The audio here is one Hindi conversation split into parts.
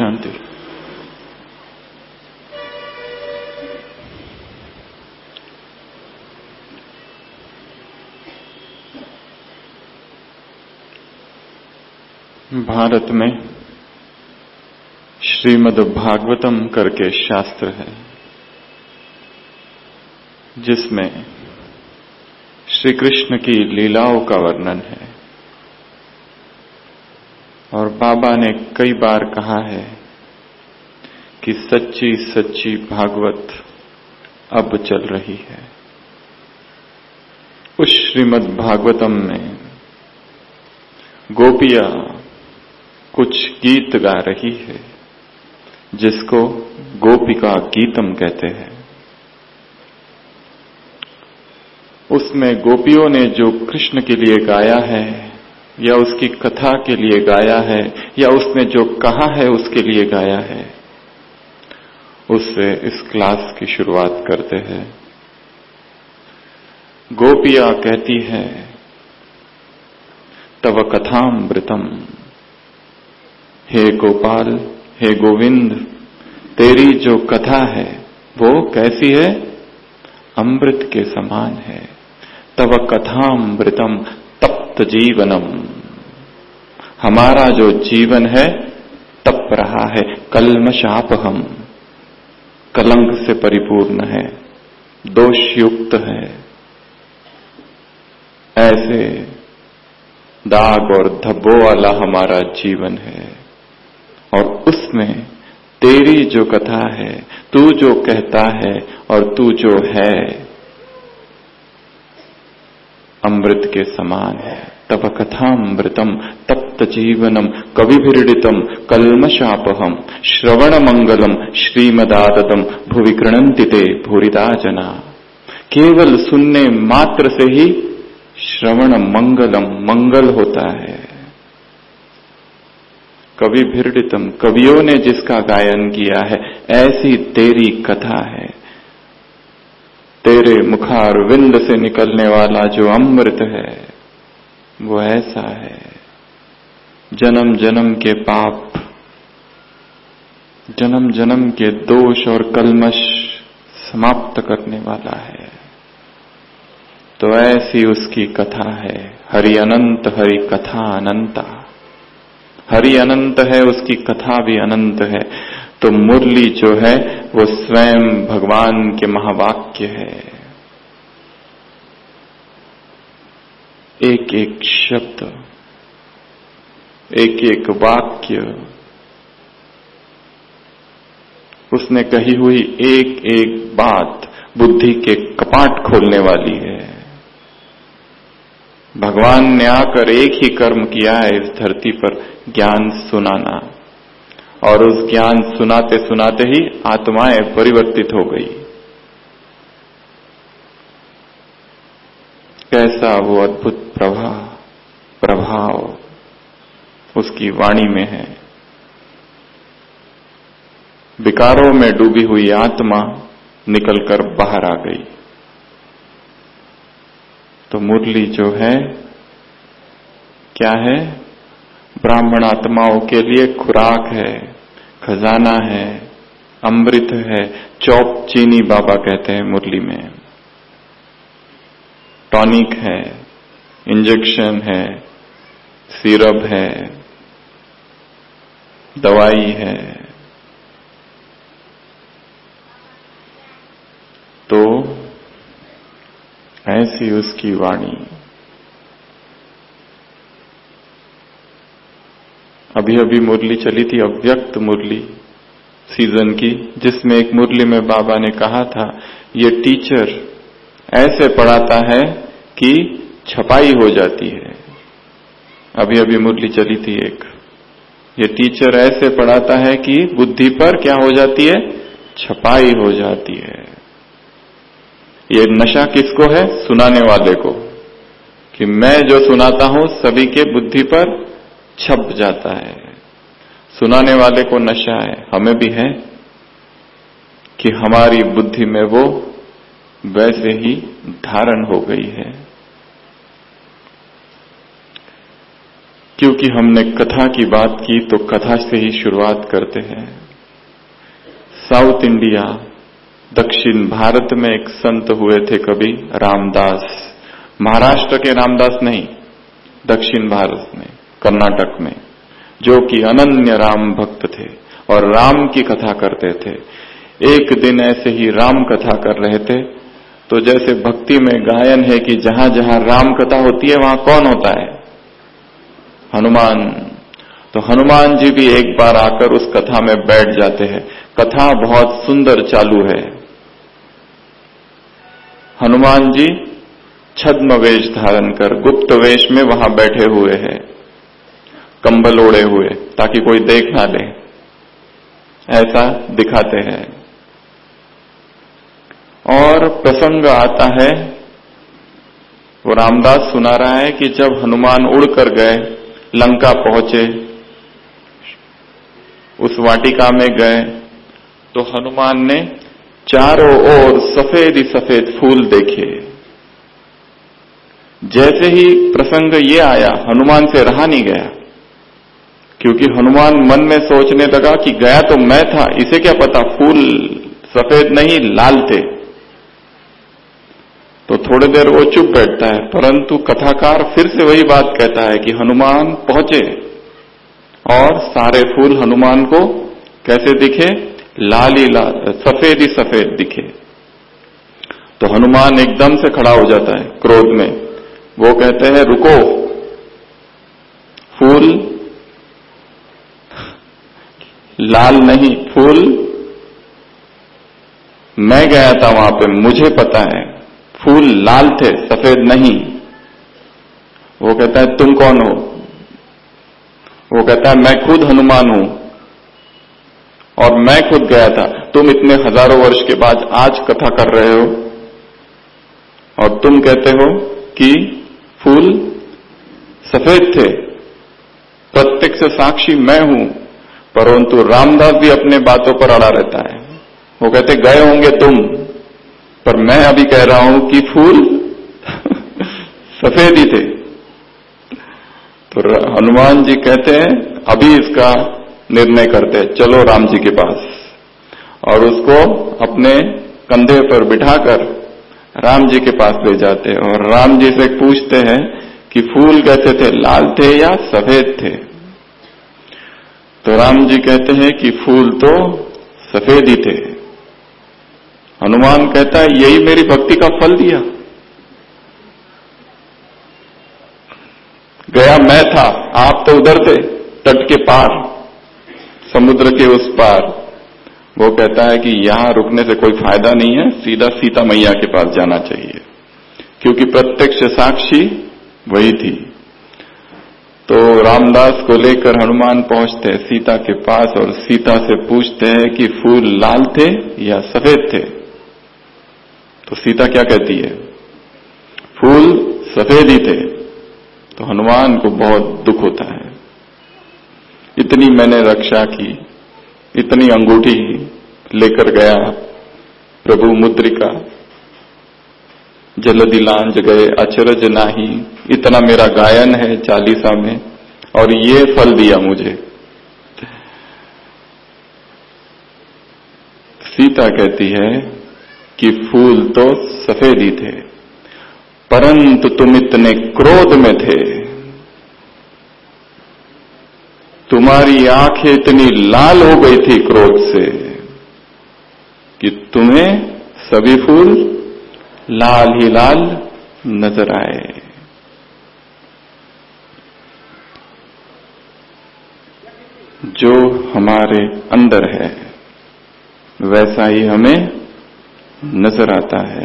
शांति। भारत में श्रीमद् भागवतम करके शास्त्र है, जिसमें श्री कृष्ण की लीलाओं का वर्णन है। और बाबा ने कई बार कहा है कि सच्ची सच्ची भागवत अब चल रही है। उस श्रीमद् भागवतम में गोपियां कुछ गीत गा रही है, जिसको गोपिका गीतम कहते हैं। उसमें गोपियों ने जो कृष्ण के लिए गाया है, या उसकी कथा के लिए गाया है, या उसने जो कहा है उसके लिए गाया है, उससे इस क्लास की शुरुआत करते हैं। गोपियां कहती है, तव कथामृतम, हे गोपाल, हे गोविंद, तेरी जो कथा है वो कैसी है? अमृत के समान है। तव कथामृतम तप्त जीवनम, हमारा जो जीवन है तप रहा है, कल्मषापहम, कलंक से परिपूर्ण है, दोषयुक्त है। ऐसे दाग और धब्बों वाला हमारा जीवन है। और उसमें तेरी जो कथा है, तू जो कहता है और तू जो है, अमृत के समान है। तब कथामृतम तप्त जीवनम कविभिरीडितम कल्मषापहम श्रवण मंगलम श्रीमदादतम भुवि कृणन्ति ते भूरिदा जना। केवल सुनने मात्र से ही श्रवण मंगलम, मंगल होता है। कविभिरीडितम, कवियों ने जिसका गायन किया है, ऐसी तेरी कथा है। तेरे मुखारविंद से निकलने वाला जो अमृत है वो ऐसा है, जन्म जन्म के पाप, जन्म जन्म के दोष और कल्मश समाप्त करने वाला है। तो ऐसी उसकी कथा है। हरि अनंत, हरि कथा अनंता। हरि अनंत है, उसकी कथा भी अनंत है। तो मुरली जो है वो स्वयं भगवान के महावाक्य है। एक एक शब्द, एक एक वाक्य, उसने कही हुई एक एक बात बुद्धि के कपाट खोलने वाली है। भगवान ने आकर एक ही कर्म किया है इस धरती पर, ज्ञान सुनाना। और उस ज्ञान सुनाते सुनाते ही आत्माएं परिवर्तित हो गई। कैसा वो अद्भुत प्रभाव उसकी वाणी में है। विकारों में डूबी हुई आत्मा निकलकर बाहर आ गई। तो मुरली जो है क्या है? ब्राह्मण आत्माओं के लिए खुराक है, खजाना है, अमृत है। चौक चीनी बाबा कहते हैं मुरली में। टॉनिक है, इंजेक्शन है, सिरप है, दवाई है। तो ऐसी उसकी वाणी। अभी अभी मुरली चली थी, अव्यक्त मुरली सीजन की, जिसमें एक मुरली में बाबा ने कहा था, ये टीचर ऐसे पढ़ाता है कि छपाई हो जाती है। अभी अभी मुरली चली थी एक, ये टीचर ऐसे पढ़ाता है कि बुद्धि पर क्या हो जाती है? छपाई हो जाती है। ये नशा किसको है? सुनाने वाले को, कि मैं जो सुनाता हूं सभी के बुद्धि पर छप जाता है। सुनाने वाले को नशा है, हमें भी है कि हमारी बुद्धि में वो वैसे ही धारण हो गई है। क्योंकि हमने कथा की बात की तो कथा से ही शुरुआत करते हैं। साउथ इंडिया, दक्षिण भारत में एक संत हुए थे कभी, रामदास। महाराष्ट्र के रामदास नहीं, दक्षिण भारत में, कर्नाटक में, जो कि अनन्य राम भक्त थे और राम की कथा करते थे। एक दिन ऐसे ही राम कथा कर रहे थे तो जैसे भक्ति में गायन है कि जहां जहां राम कथा होती है वहां कौन होता है? हनुमान। तो हनुमान जी भी एक बार आकर उस कथा में बैठ जाते हैं। कथा बहुत सुंदर चालू है। हनुमान जी छद्म वेश धारण कर गुप्त वेश में वहां बैठे हुए हैं, कंबल ओढ़े हुए, ताकि कोई देख ना ले, ऐसा दिखाते हैं। और प्रसंग आता है, वो रामदास सुना रहा है कि जब हनुमान उड़कर गए, लंका पहुंचे, उस वाटिका में गए, तो हनुमान ने चारों ओर सफेद ही सफेद फूल देखे। जैसे ही प्रसंग ये आया, हनुमान से रहा नहीं गया, क्योंकि हनुमान मन में सोचने लगा कि गया तो मैं था, इसे क्या पता फूल सफेद नहीं लाल थे। तो थोड़ी देर वो चुप बैठता है, परंतु कथाकार फिर से वही बात कहता है कि हनुमान पहुंचे और सारे फूल हनुमान को कैसे दिखे? लाल ही लाल, सफेद ही सफेद दिखे। तो हनुमान एकदम से खड़ा हो जाता है क्रोध में। वो कहते हैं रुको, फूल लाल नहीं, फूल मैं गया था वहां पे, मुझे पता है, फूल लाल थे, सफेद नहीं। वो कहता है तुम कौन हो? वो कहता है मैं खुद हनुमान हूं और मैं खुद गया था। तुम इतने हजारों वर्ष के बाद आज कथा कर रहे हो और तुम कहते हो कि फूल सफेद थे। प्रत्यक्ष साक्षी मैं हूं, परंतु रामदास भी अपने बातों पर अड़ा रहता है। वो कहते गए होंगे तुम, पर मैं अभी कह रहा हूं कि फूल सफेद ही थे। तो हनुमान जी कहते हैं अभी इसका निर्णय करते हैं, चलो राम जी के पास। और उसको अपने कंधे पर बिठाकर राम जी के पास ले जाते हैं और राम जी से पूछते हैं कि फूल कैसे थे, लाल थे या सफेद थे? तो राम जी कहते हैं कि फूल तो सफेद ही थे। हनुमान कहता है यही मेरी भक्ति का फल दिया। गया मैं था, आप तो उधर थे, तट के पार, समुद्र के उस पार। वो कहता है कि यहां रुकने से कोई फायदा नहीं है, सीधा सीता मैया के पास जाना चाहिए, क्योंकि प्रत्यक्ष साक्षी वही थी। तो रामदास को लेकर हनुमान पहुंचते हैं सीता के पास और सीता से पूछते हैं कि फूल लाल थे या सफेद थे? तो सीता क्या कहती है? फूल सफेद ही थे। तो हनुमान को बहुत दुख होता है, इतनी मैंने रक्षा की, इतनी अंगूठी लेकर गया प्रभु मुद्रिका, जलधि लांज गए अचरज नाही, इतना मेरा गायन है चालीसा में और ये फल दिया मुझे। सीता कहती है कि फूल तो सफेद ही थे, परंतु तुम इतने क्रोध में थे, तुम्हारी आंखें इतनी लाल हो गई थी क्रोध से कि तुम्हें सभी फूल लाल ही लाल नजर आए। जो हमारे अंदर है वैसा ही हमें नजर आता है।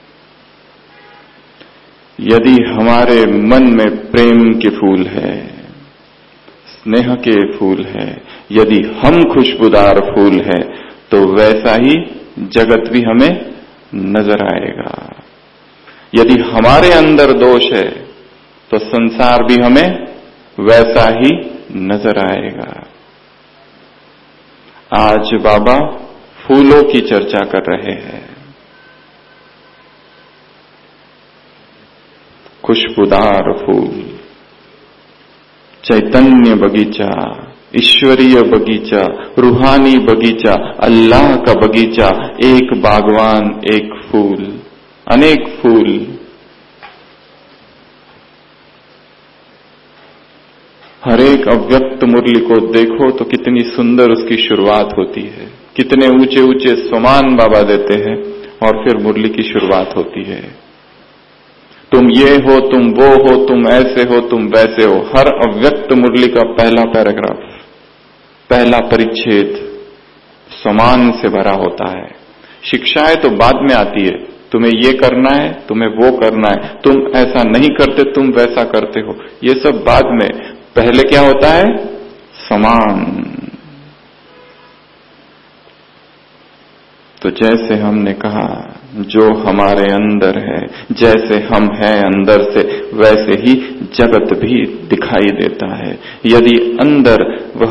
यदि हमारे मन में प्रेम के फूल है, स्नेह के फूल है, यदि हम खुशबूदार फूल है, तो वैसा ही जगत भी हमें नजर आएगा। यदि हमारे अंदर दोष है तो संसार भी हमें वैसा ही नजर आएगा। आज बाबा फूलों की चर्चा कर रहे हैं, खुशबूदार फूल, चैतन्य बगीचा, ईश्वरीय बगीचा, रूहानी बगीचा, अल्लाह का बगीचा, एक बागवान, एक फूल, अनेक फूल। हर एक अव्यक्त मुरली को देखो तो कितनी सुंदर उसकी शुरुआत होती है, कितने ऊंचे ऊंचे स्वमान बाबा देते हैं और फिर मुरली की शुरुआत होती है। तुम ये हो, तुम वो हो, तुम ऐसे हो, तुम वैसे हो। हर अव्यक्त मुरली का पहला पैराग्राफ, पहला परिच्छेद समान से भरा होता है। शिक्षाएं तो बाद में आती है, तुम्हें ये करना है, तुम्हें वो करना है, तुम ऐसा नहीं करते, तुम वैसा करते हो, ये सब बाद में। पहले क्या होता है? समान। तो जैसे हमने कहा, जो हमारे अंदर है, जैसे हम हैं अंदर से, वैसे ही जगत भी दिखाई देता है। यदि अंदर वह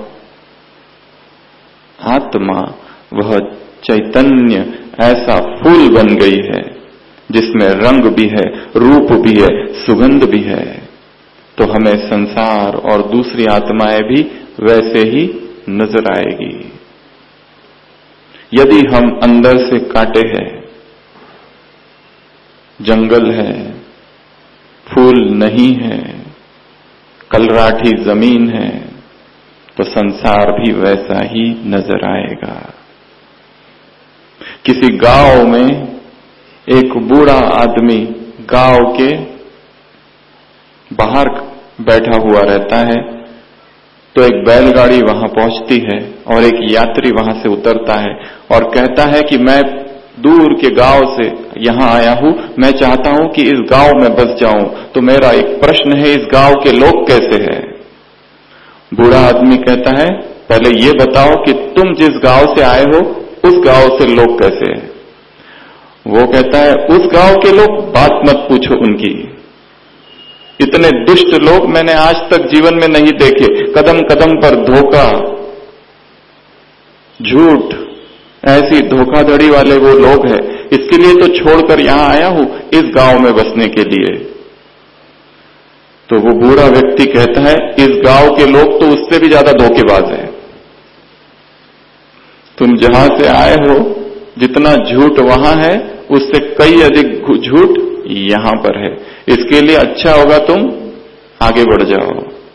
आत्मा, वह चैतन्य ऐसा फूल बन गई है जिसमें रंग भी है, रूप भी है, सुगंध भी है, तो हमें संसार और दूसरी आत्माएं भी वैसे ही नजर आएगी। यदि हम अंदर से काटे हैं, जंगल है, फूल नहीं है, कलराठी जमीन है, तो संसार भी वैसा ही नजर आएगा। किसी गांव में एक बूढ़ा आदमी गांव के बाहर बैठा हुआ रहता है, तो एक बैलगाड़ी वहां पहुंचती है और एक यात्री वहां से उतरता है और कहता है कि मैं दूर के गांव से यहां आया हूं, मैं चाहता हूं कि इस गांव में बस जाऊं, तो मेरा एक प्रश्न है, इस गांव के लोग कैसे हैं? बूढ़ा आदमी कहता है, पहले ये बताओ कि तुम जिस गांव से आए हो उस गांव से लोग कैसे हैं? वो कहता है, उस गांव के लोग बात मत पूछो उनकी, इतने दुष्ट लोग मैंने आज तक जीवन में नहीं देखे। कदम कदम पर धोखा, झूठ, ऐसी धोखाधड़ी वाले वो लोग हैं। इसके लिए तो छोड़कर यहां आया हूं, इस गांव में बसने के लिए। तो वो बूढ़ा व्यक्ति कहता है, इस गांव के लोग तो उससे भी ज्यादा धोखेबाज हैं। तुम जहां से आए हो, जितना झूठ वहां है, उससे कई अधिक झूठ यहां पर है। इसके लिए अच्छा होगा तुम आगे बढ़ जाओ।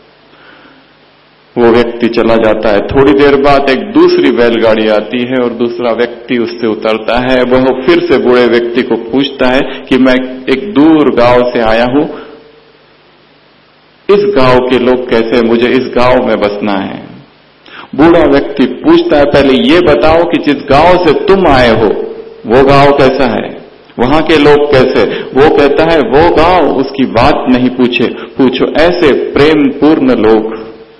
वो व्यक्ति चला जाता है। थोड़ी देर बाद एक दूसरी बैलगाड़ी आती है और दूसरा व्यक्ति उससे उतरता है। वह फिर से बूढ़े व्यक्ति को पूछता है कि मैं एक दूर गांव से आया हूं, इस गांव के लोग कैसे, मुझे इस गांव में बसना है। बूढ़ा व्यक्ति पूछता है, पहले ये बताओ कि जिस गांव से तुम आए हो वो गांव कैसा है, वहां के लोग कैसे? वो कहता है, वो गांव, उसकी बात नहीं पूछो, ऐसे प्रेम पूर्ण लोग,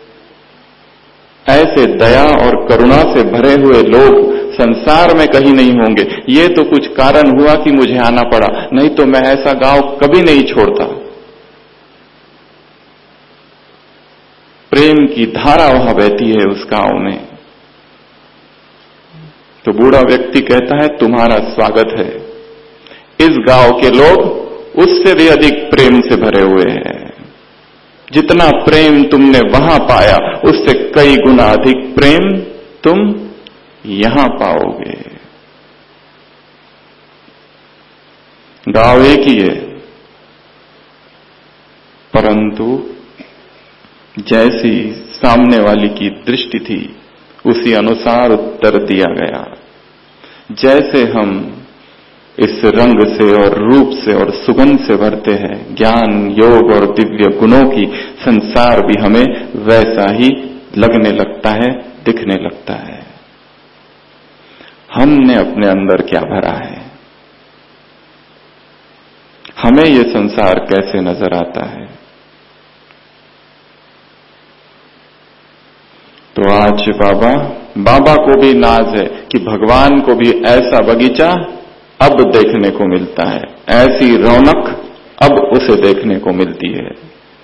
ऐसे दया और करुणा से भरे हुए लोग संसार में कहीं नहीं होंगे। ये तो कुछ कारण हुआ कि मुझे आना पड़ा, नहीं तो मैं ऐसा गांव कभी नहीं छोड़ता। प्रेम की धारा वहां बहती है उस गांव में। तो बूढ़ा व्यक्ति कहता है, तुम्हारा स्वागत है, इस गांव के लोग उससे भी अधिक प्रेम से भरे हुए हैं। जितना प्रेम तुमने वहां पाया, उससे कई गुना अधिक प्रेम तुम यहां पाओगे। गांव एक ही है, परंतु जैसी सामने वाली की दृष्टि थी, उसी अनुसार उत्तर दिया गया। जैसे हम इस रंग से और रूप से और सुगंध से भरते हैं, ज्ञान, योग और दिव्य गुणों की, संसार भी हमें वैसा ही लगने लगता है, दिखने लगता है। हमने अपने अंदर क्या भरा है, हमें ये संसार कैसे नजर आता है। तो आज बाबा को भी नाज है कि भगवान को भी ऐसा बगीचा अब देखने को मिलता है, ऐसी रौनक अब उसे देखने को मिलती है।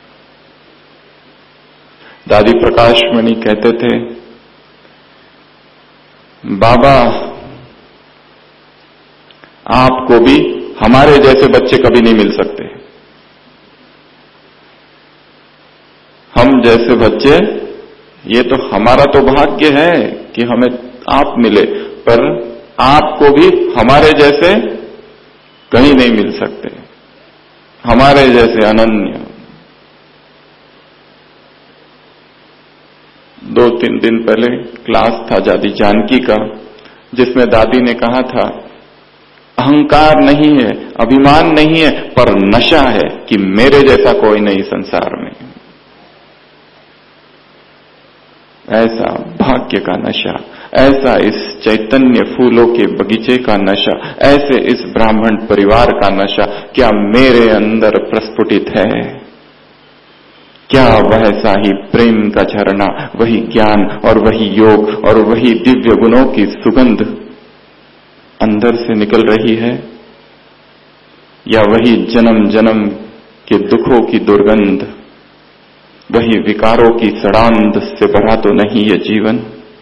दादी प्रकाश मणि कहते थे, बाबा आपको भी हमारे जैसे बच्चे कभी नहीं मिल सकते। हम जैसे बच्चे, ये तो हमारा तो भाग्य है कि हमें आप मिले, पर आपको भी हमारे जैसे कहीं नहीं मिल सकते, हमारे जैसे अनन्य। 2-3 दिन पहले क्लास था दादी जानकी का, जिसमें दादी ने कहा था अहंकार नहीं है, अभिमान नहीं है, पर नशा है कि मेरे जैसा कोई नहीं संसार में। ऐसा भाग्य का नशा, ऐसा इस चैतन्य फूलों के बगीचे का नशा, ऐसे इस ब्राह्मण परिवार का नशा क्या मेरे अंदर प्रस्फुटित है? क्या वैसा ही प्रेम का झरना, वही ज्ञान और वही योग और वही दिव्य गुणों की सुगंध अंदर से निकल रही है, या वही जन्म जन्म के दुखों की दुर्गंध, वही विकारों की सड़ांध से भरा तो नहीं ये जीवन?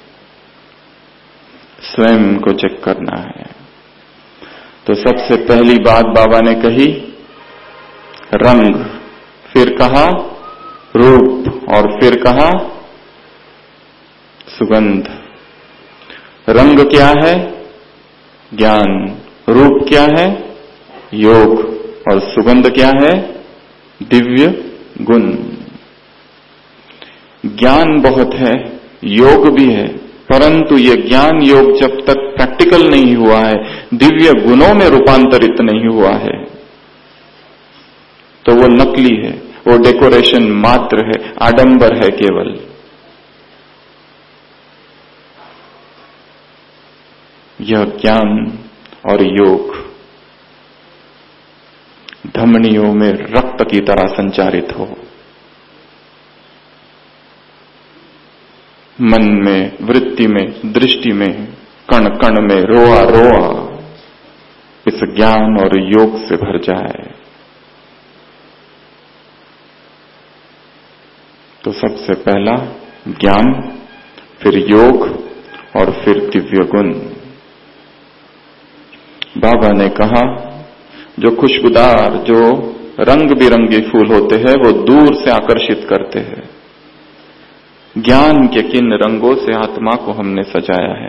स्वयं को चेक करना है। तो सबसे पहली बात बाबा ने कही रंग, फिर कहा रूप और फिर कहा सुगंध। रंग क्या है? ज्ञान। रूप क्या है? योग। और सुगंध क्या है? दिव्य गुण। ज्ञान बहुत है, योग भी है, परंतु ये ज्ञान योग जब तक प्रैक्टिकल नहीं हुआ है, दिव्य गुणों में रूपांतरित नहीं हुआ है, तो वो नकली है, वो डेकोरेशन मात्र है, आडंबर है केवल। यह ज्ञान और योग धमनियों में रक्त की तरह संचारित हो, मन में, वृत्ति में, दृष्टि में, कण कण में, रोआ रोआ इस ज्ञान और योग से भर जाए। तो सबसे पहला ज्ञान, फिर योग और फिर दिव्य गुण। बाबा ने कहा जो खुशबूदार, जो रंग बिरंगे फूल होते हैं वो दूर से आकर्षित करते हैं। ज्ञान के किन रंगों से आत्मा को हमने सजाया है,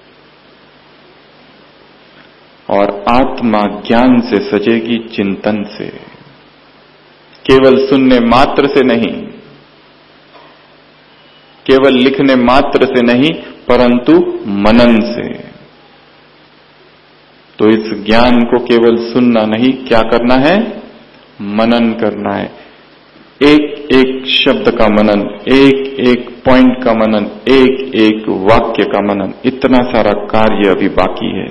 और आत्मा ज्ञान से सजेगी चिंतन से, केवल सुनने मात्र से नहीं, केवल लिखने मात्र से नहीं, परंतु मनन से। तो इस ज्ञान को केवल सुनना नहीं, क्या करना है? मनन करना है। एक एक शब्द का मनन, एक एक पॉइंट का मनन, एक एक वाक्य का मनन, इतना सारा कार्य अभी बाकी है।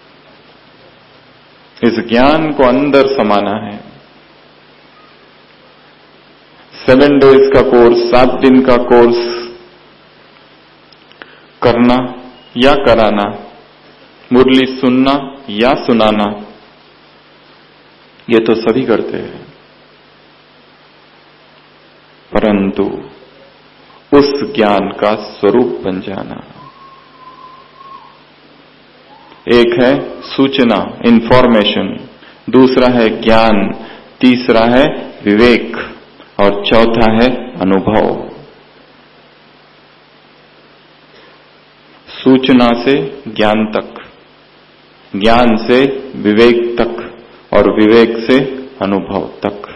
इस ज्ञान को अंदर समाना है। 7 डेज का कोर्स, 7 दिन का कोर्स करना या कराना, मुरली सुनना या सुनाना, ये तो सभी करते हैं, परंतु उस ज्ञान का स्वरूप बन जाना। एक है सूचना, इंफॉर्मेशन, दूसरा है ज्ञान, तीसरा है विवेक और चौथा है अनुभव। सूचना से ज्ञान तक, ज्ञान से विवेक तक और विवेक से अनुभव तक।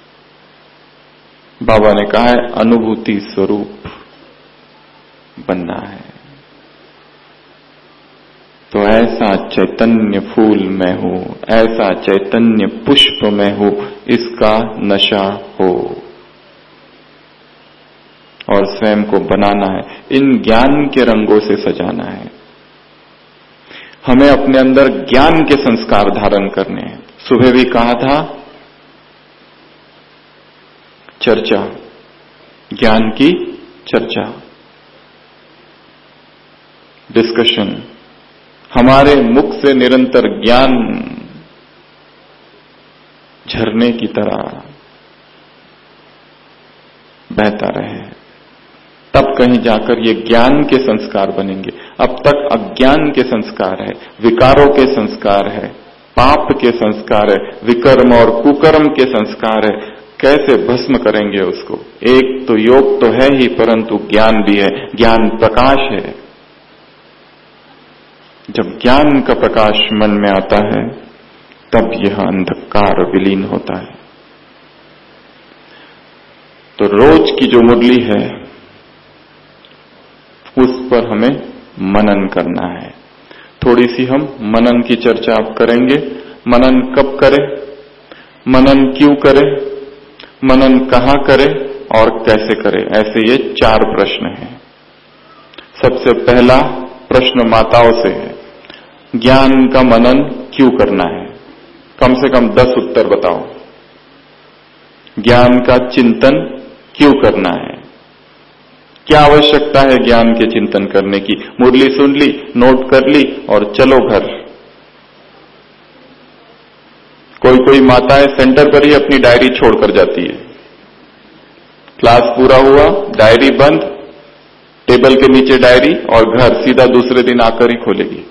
बाबा ने कहा है अनुभूति स्वरूप बनना है। तो ऐसा चैतन्य फूल में हो, ऐसा चैतन्य पुष्प में हो, इसका नशा हो और स्वयं को बनाना है। इन ज्ञान के रंगों से सजाना है। हमें अपने अंदर ज्ञान के संस्कार धारण करने हैं। सुबह भी कहा था चर्चा, ज्ञान की चर्चा, डिस्कशन। हमारे मुख से निरंतर ज्ञान झरने की तरह बहता रहे, तब कहीं जाकर ये ज्ञान के संस्कार बनेंगे। अब तक अज्ञान के संस्कार है, विकारों के संस्कार है, पाप के संस्कार है, विकर्म और कुकर्म के संस्कार है। कैसे भस्म करेंगे उसको? एक तो योग तो है ही, परंतु ज्ञान भी है। ज्ञान प्रकाश है। जब ज्ञान का प्रकाश मन में आता है तब यह अंधकार विलीन होता है। तो रोज की जो मुरली है उस पर हमें मनन करना है। थोड़ी सी हम मनन की चर्चा अब करेंगे। मनन कब करें, मनन क्यों करें, मनन कहां करें और कैसे करें, ऐसे ये 4 प्रश्न हैं। सबसे पहला प्रश्न माताओं से है, ज्ञान का मनन क्यों करना है? कम से कम 10 उत्तर बताओ। ज्ञान का चिंतन क्यों करना है? क्या आवश्यकता है ज्ञान के चिंतन करने की? मुरली सुन ली, नोट कर ली और चलो घर। कोई माताएं सेंटर पर ही अपनी डायरी छोड़कर जाती है। क्लास पूरा हुआ, डायरी बंद, टेबल के नीचे डायरी और घर, सीधा दूसरे दिन आकर ही खोलेगी।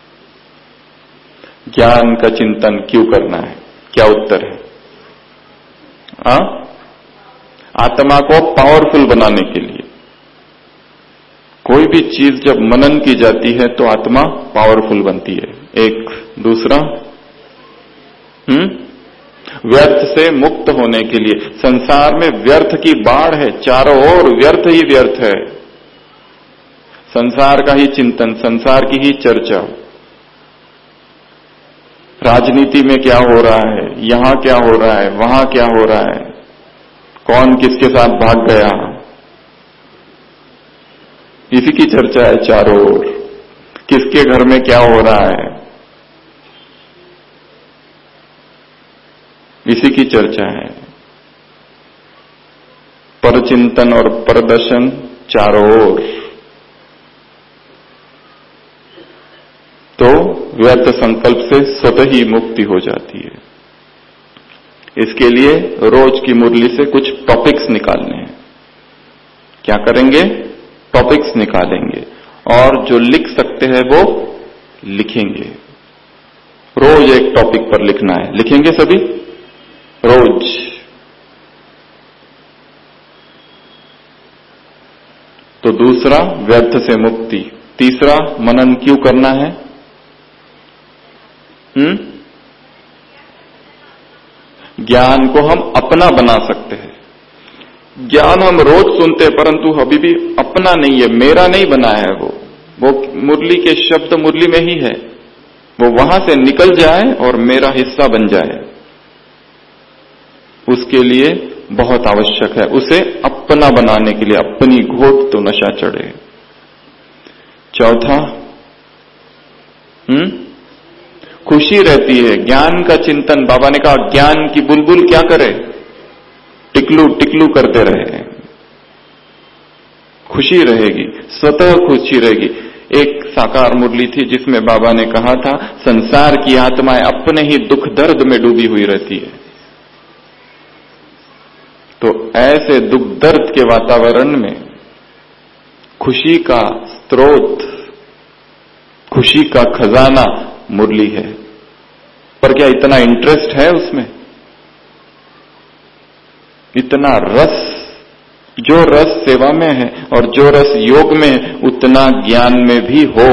ज्ञान का चिंतन क्यों करना है? क्या उत्तर है? आत्मा को पावरफुल बनाने के लिए। कोई भी चीज जब मनन की जाती है तो आत्मा पावरफुल बनती है। एक दूसरा, व्यर्थ से मुक्त होने के लिए। संसार में व्यर्थ की बाढ़ है, चारों ओर व्यर्थ ही व्यर्थ है। संसार का ही चिंतन, संसार की ही चर्चा। राजनीति में क्या हो रहा है, यहां क्या हो रहा है, वहां क्या हो रहा है, कौन किसके साथ भाग गया, इसी की चर्चा है चारों ओर। किसके घर में क्या हो रहा है, इसी की चर्चा है। परचिंतन और परदर्शन चारों ओर। तो व्यर्थ संकल्प से स्वतः ही मुक्ति हो जाती है। इसके लिए रोज की मुरली से कुछ टॉपिक्स निकालने हैं। क्या करेंगे? टॉपिक्स निकालेंगे और जो लिख सकते हैं वो लिखेंगे। रोज एक टॉपिक पर लिखना है। लिखेंगे सभी रोज। तो दूसरा व्यर्थ से मुक्ति। तीसरा मनन क्यों करना है? ज्ञान को हम अपना बना सकते हैं। ज्ञान हम रोज सुनते परंतु अभी भी अपना नहीं है, मेरा नहीं बना है। वो मुरली के शब्द मुरली में ही है, वो वहां से निकल जाए और मेरा हिस्सा बन जाए। उसके लिए बहुत आवश्यक है उसे अपना बनाने के लिए। अपनी घोट तो नशा चढ़े। चौथा, खुशी रहती है ज्ञान का चिंतन। बाबा ने कहा ज्ञान की बुलबुल क्या करे? टिकलू टिकलू करते रहे। खुशी रहेगी, स्वतः खुशी रहेगी। एक साकार मुरली थी जिसमें बाबा ने कहा था संसार की आत्माएं अपने ही दुख दर्द में डूबी हुई रहती है। तो ऐसे दुख दर्द के वातावरण में खुशी का स्रोत, खुशी का खजाना मुरली है। पर क्या इतना इंटरेस्ट है उसमें? इतना रस? जो रस सेवा में है और जो रस योग में है उतना ज्ञान में भी हो।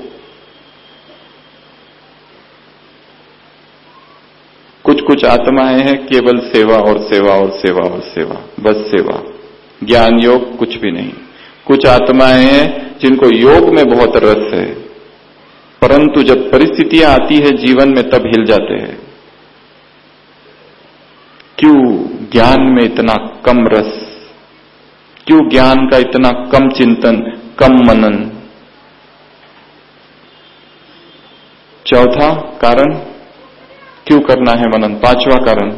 कुछ कुछ आत्माएं हैं केवल सेवा और सेवा और सेवा और सेवा, बस सेवा। ज्ञान योग कुछ भी नहीं। कुछ आत्माएं हैं जिनको योग में बहुत रस है, परंतु जब परिस्थितियां आती है जीवन में तब हिल जाते हैं। क्यों ज्ञान में इतना कम रस? क्यों ज्ञान का इतना कम चिंतन, कम मनन? चौथा कारण, क्यों करना है मनन? पांचवा कारण,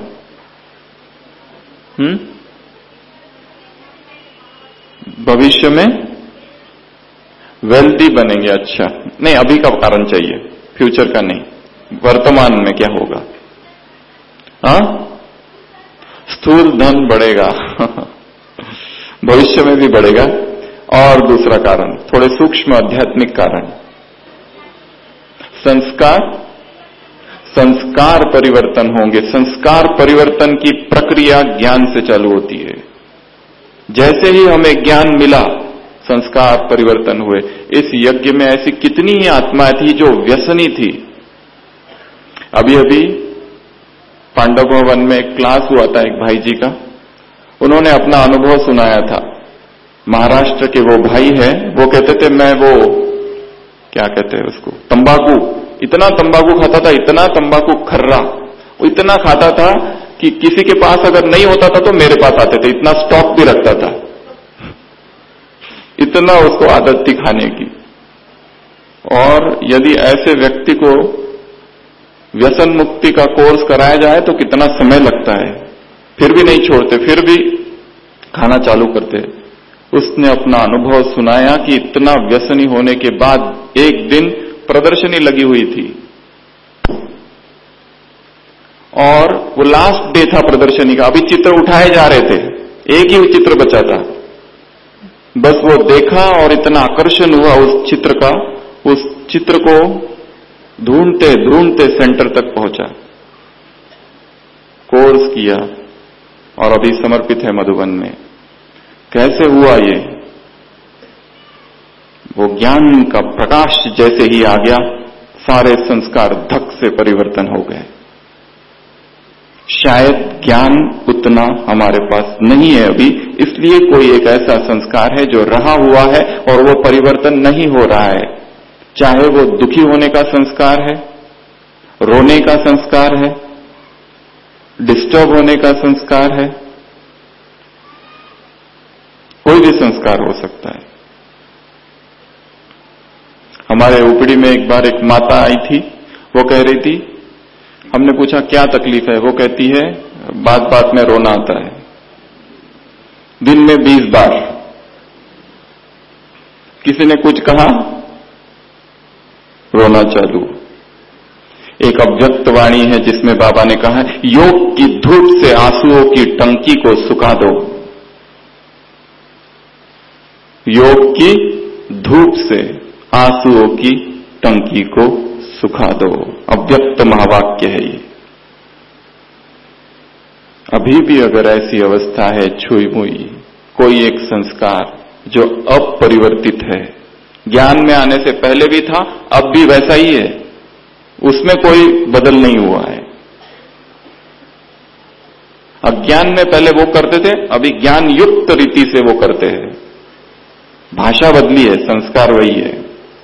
भविष्य में वेल्दी बनेंगे। अच्छा नहीं, अभी का कारण चाहिए, फ्यूचर का नहीं। वर्तमान में क्या होगा? स्थूल धन बढ़ेगा भविष्य में भी बढ़ेगा। और दूसरा कारण, थोड़े सूक्ष्म आध्यात्मिक कारण, संस्कार। संस्कार परिवर्तन होंगे। संस्कार परिवर्तन की प्रक्रिया ज्ञान से चालू होती है। जैसे ही हमें ज्ञान मिला, संस्कार परिवर्तन हुए। इस यज्ञ में ऐसी कितनी ही आत्माएं थी जो व्यसनी थी। अभी अभी पांडव भवन में एक क्लास हुआ था एक भाई जी का, उन्होंने अपना अनुभव सुनाया था। महाराष्ट्र के वो भाई है, वो कहते थे मैं वो क्या कहते हैं उसको, तंबाकू, इतना तंबाकू खाता था, इतना तंबाकू खर्रा, वो इतना खाता था कि किसी के पास अगर नहीं होता था तो मेरे पास आते थे, इतना स्टॉक भी रखता था, इतना उसको आदत थी खाने की। और यदि ऐसे व्यक्ति को व्यसन मुक्ति का कोर्स कराया जाए तो कितना समय लगता है, फिर भी नहीं छोड़ते, फिर भी खाना चालू करते। उसने अपना अनुभव सुनाया कि इतना व्यसनी होने के बाद एक दिन प्रदर्शनी लगी हुई थी और वो लास्ट डे था प्रदर्शनी का, अभी चित्र उठाए जा रहे थे, एक ही चित्र बचा था। बस वो देखा और इतना आकर्षण हुआ उस चित्र का, उस चित्र को ढूंढते ढूंढते सेंटर तक पहुंचा, कोर्स किया और अभी समर्पित है मधुबन में। कैसे हुआ ये? वो ज्ञान का प्रकाश जैसे ही आ गया, सारे संस्कार धक से परिवर्तन हो गए। शायद ज्ञान उतना हमारे पास नहीं है अभी, इसलिए कोई एक ऐसा संस्कार है जो रहा हुआ है और वो परिवर्तन नहीं हो रहा है। चाहे वो दुखी होने का संस्कार है, रोने का संस्कार है, डिस्टर्ब होने का संस्कार है, कोई भी संस्कार हो सकता है। हमारे ओपीडी में एक बार एक माता आई थी, वो कह रही थी, हमने पूछा क्या तकलीफ है, वो कहती है बात बात में रोना आता है, दिन में 20 बार। किसी ने कुछ कहा, रोना चालू। एक अव्यक्त वाणी है जिसमें बाबा ने कहा, योग की धूप से आंसुओं की टंकी को सुखा दो। योग की धूप से आंसुओं की टंकी को सुखा दो, अव्यक्त महावाक्य है ये। अभी भी अगर ऐसी अवस्था है छुई मुई, कोई एक संस्कार जो अपरिवर्तित है, ज्ञान में आने से पहले भी था, अब भी वैसा ही है, उसमें कोई बदल नहीं हुआ है। अज्ञान में पहले वो करते थे, अभी ज्ञान युक्त रीति से वो करते हैं। भाषा बदली है, संस्कार वही है।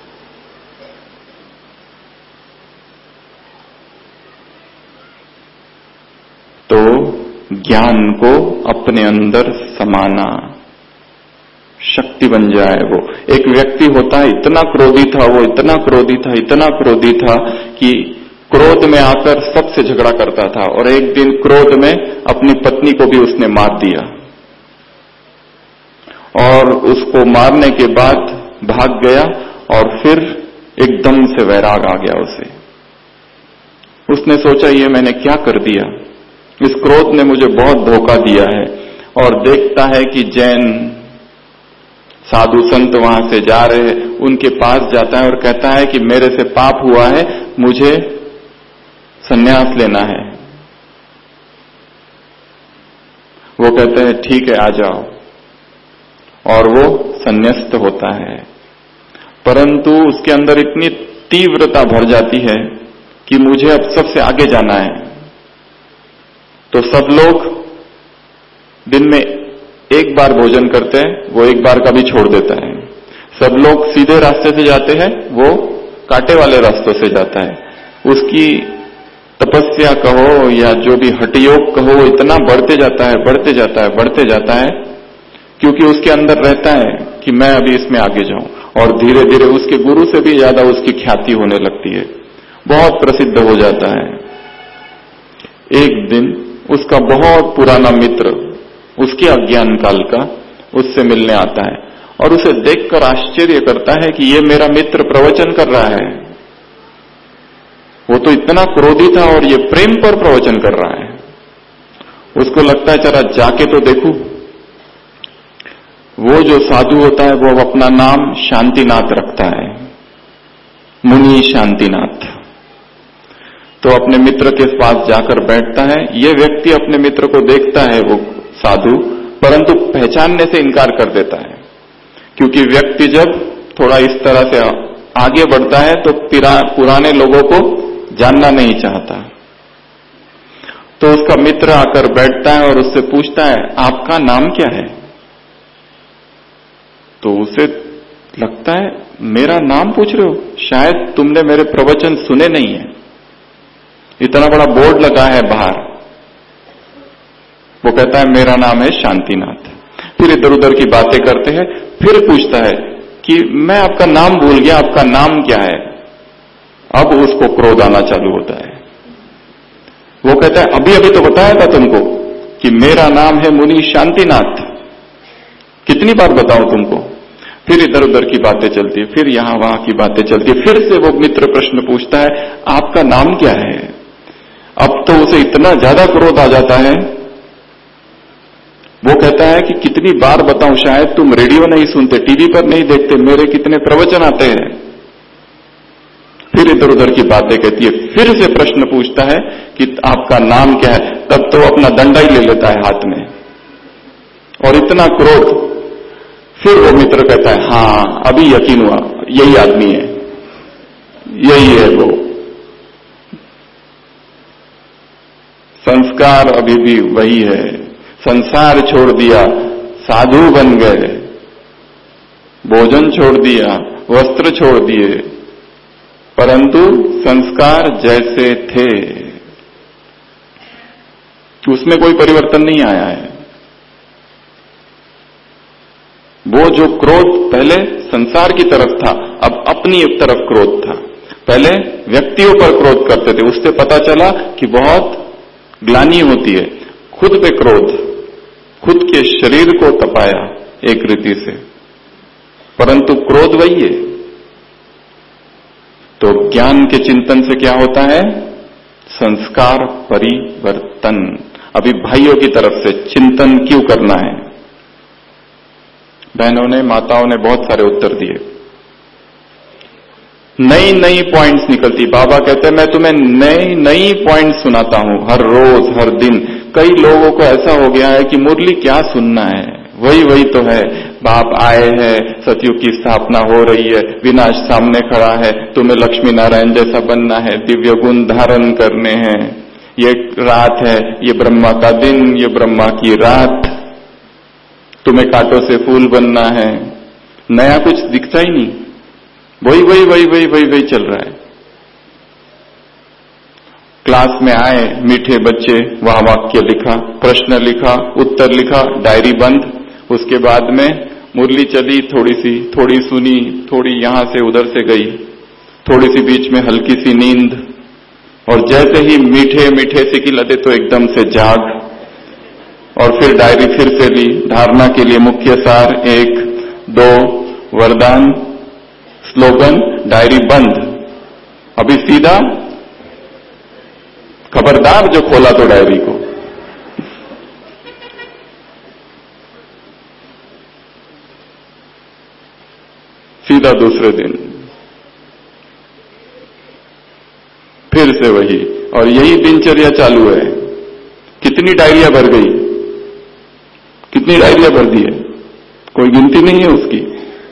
तो ज्ञान को अपने अंदर समाना, शक्ति बन जाए। वो एक व्यक्ति होता है, इतना क्रोधी था वो, इतना क्रोधी था, इतना क्रोधी था कि क्रोध में आकर सबसे झगड़ा करता था, और एक दिन क्रोध में अपनी पत्नी को भी उसने मार दिया, और उसको मारने के बाद भाग गया, और फिर एकदम से वैराग आ गया उसे। उसने सोचा ये मैंने क्या कर दिया, इस क्रोध ने मुझे बहुत धोखा दिया है। और देखता है कि जैन साधु संत वहां से जा रहे हैं, उनके पास जाता है और कहता है कि मेरे से पाप हुआ है, मुझे संन्यास लेना है। वो कहते हैं ठीक है आ जाओ, और वो संन्यास्त होता है। परंतु उसके अंदर इतनी तीव्रता भर जाती है कि मुझे अब सबसे आगे जाना है। तो सब लोग दिन में एक बार भोजन करते हैं, वो एक बार का भी छोड़ देता है। सब लोग सीधे रास्ते से जाते हैं, वो कांटे वाले रास्तों से जाता है। उसकी तपस्या कहो या जो भी हठयोग कहो, वो इतना बढ़ते जाता है, बढ़ते जाता है, बढ़ते जाता है, क्योंकि उसके अंदर रहता है कि मैं अभी इसमें आगे जाऊं। और धीरे धीरे उसके गुरु से भी ज्यादा उसकी ख्याति होने लगती है, बहुत प्रसिद्ध हो जाता है। एक दिन उसका बहुत पुराना मित्र, उसके अज्ञान काल का, उससे मिलने आता है और उसे देखकर आश्चर्य करता है कि ये मेरा मित्र प्रवचन कर रहा है। वो तो इतना क्रोधी था और ये प्रेम पर प्रवचन कर रहा है। उसको लगता है जरा जाके तो देखूं। वो जो साधु होता है वो अपना नाम शांतिनाथ रखता है, मुनि शांतिनाथ। तो अपने मित्र के पास जाकर बैठता है। ये व्यक्ति अपने मित्र को देखता है, वो साधु, परंतु पहचानने से इनकार कर देता है, क्योंकि व्यक्ति जब थोड़ा इस तरह से आगे बढ़ता है तो पुराने लोगों को जानना नहीं चाहता। तो उसका मित्र आकर बैठता है और उससे पूछता है, आपका नाम क्या है? तो उसे लगता है, मेरा नाम पूछ रहे हो? शायद तुमने मेरे प्रवचन सुने नहीं है, इतना बड़ा बोर्ड लगा है बाहर। वो कहता है, मेरा नाम है शांतिनाथ। फिर इधर उधर की बातें करते हैं। फिर पूछता है कि मैं आपका नाम भूल गया, आपका नाम क्या है? अब उसको क्रोध आना चालू होता है। वो कहता है, अभी अभी तो बताया था तुमको कि मेरा नाम है मुनि शांतिनाथ, कितनी बार बताऊं तुमको? फिर इधर उधर की बातें चलती है, फिर यहां वहां की बातें चलती है। फिर से वो मित्र प्रश्न पूछता है, आपका नाम क्या है? अब तो उसे इतना ज्यादा क्रोध आ जाता है, वो कहता है कि कितनी बार बताऊं, शायद तुम रेडियो नहीं सुनते, टीवी पर नहीं देखते, मेरे कितने प्रवचन आते हैं। फिर इधर उधर की बातें कहती है। फिर से प्रश्न पूछता है कि आपका नाम क्या है? तब तो अपना डंडा ही ले लेता है हाथ में, और इतना क्रोध। फिर वो मित्र कहता है, हां अभी यकीन हुआ, यही आदमी है, यही है वो। संस्कार अभी भी वही है, संसार छोड़ दिया, साधु बन गए, भोजन छोड़ दिया, वस्त्र छोड़ दिए, परंतु संस्कार जैसे थे, उसमें कोई परिवर्तन नहीं आया है। वो जो क्रोध पहले संसार की तरफ था, अब अपनी तरफ क्रोध था। पहले व्यक्तियों पर क्रोध करते थे, उससे पता चला कि बहुत ग्लानि होती है। खुद पे क्रोध, खुद के शरीर को तपाया एक रीति से, परंतु क्रोध वही है। तो ज्ञान के चिंतन से क्या होता है? संस्कार परिवर्तन। अभी भाइयों की तरफ से चिंतन क्यों करना है? बहनों ने, माताओं ने बहुत सारे उत्तर दिए, नई नई पॉइंट्स निकलती। बाबा कहते हैं, मैं तुम्हें नई नई पॉइंट्स सुनाता हूं हर रोज हर दिन। कई लोगों को ऐसा हो गया है कि मुरली क्या सुनना है, वही वही तो है। बाप आए हैं, सतयुग की स्थापना हो रही है, विनाश सामने खड़ा है, तुम्हें लक्ष्मी नारायण जैसा बनना है, दिव्य गुण धारण करने हैं, ये रात है, ये ब्रह्मा का दिन, ये ब्रह्मा की रात, तुम्हें कांटों से फूल बनना है। नया कुछ दिखता ही नहीं, वही वही वही वही वही वही चल रहा है। क्लास में आए मीठे बच्चे, वहां वाक्य लिखा, प्रश्न लिखा, उत्तर लिखा, डायरी बंद। उसके बाद में मुरली चली, थोड़ी सी, थोड़ी सुनी, थोड़ी यहां से उधर से गई, थोड़ी सी बीच में हल्की सी नींद, और जैसे ही मीठे मीठे से की लदे तो एकदम से जाग, और फिर डायरी फिर से ली, धारणा के लिए मुख्य सार 1, 2, वरदान, स्लोगन, डायरी बंद। अभी सीधा खबरदार जो खोला तो डायरी को। सीधा दूसरे दिन फिर से वही, और यही दिनचर्या चालू है। कितनी डायरिया भर गई, कितनी डायरिया भर दी है, कोई गिनती नहीं है उसकी।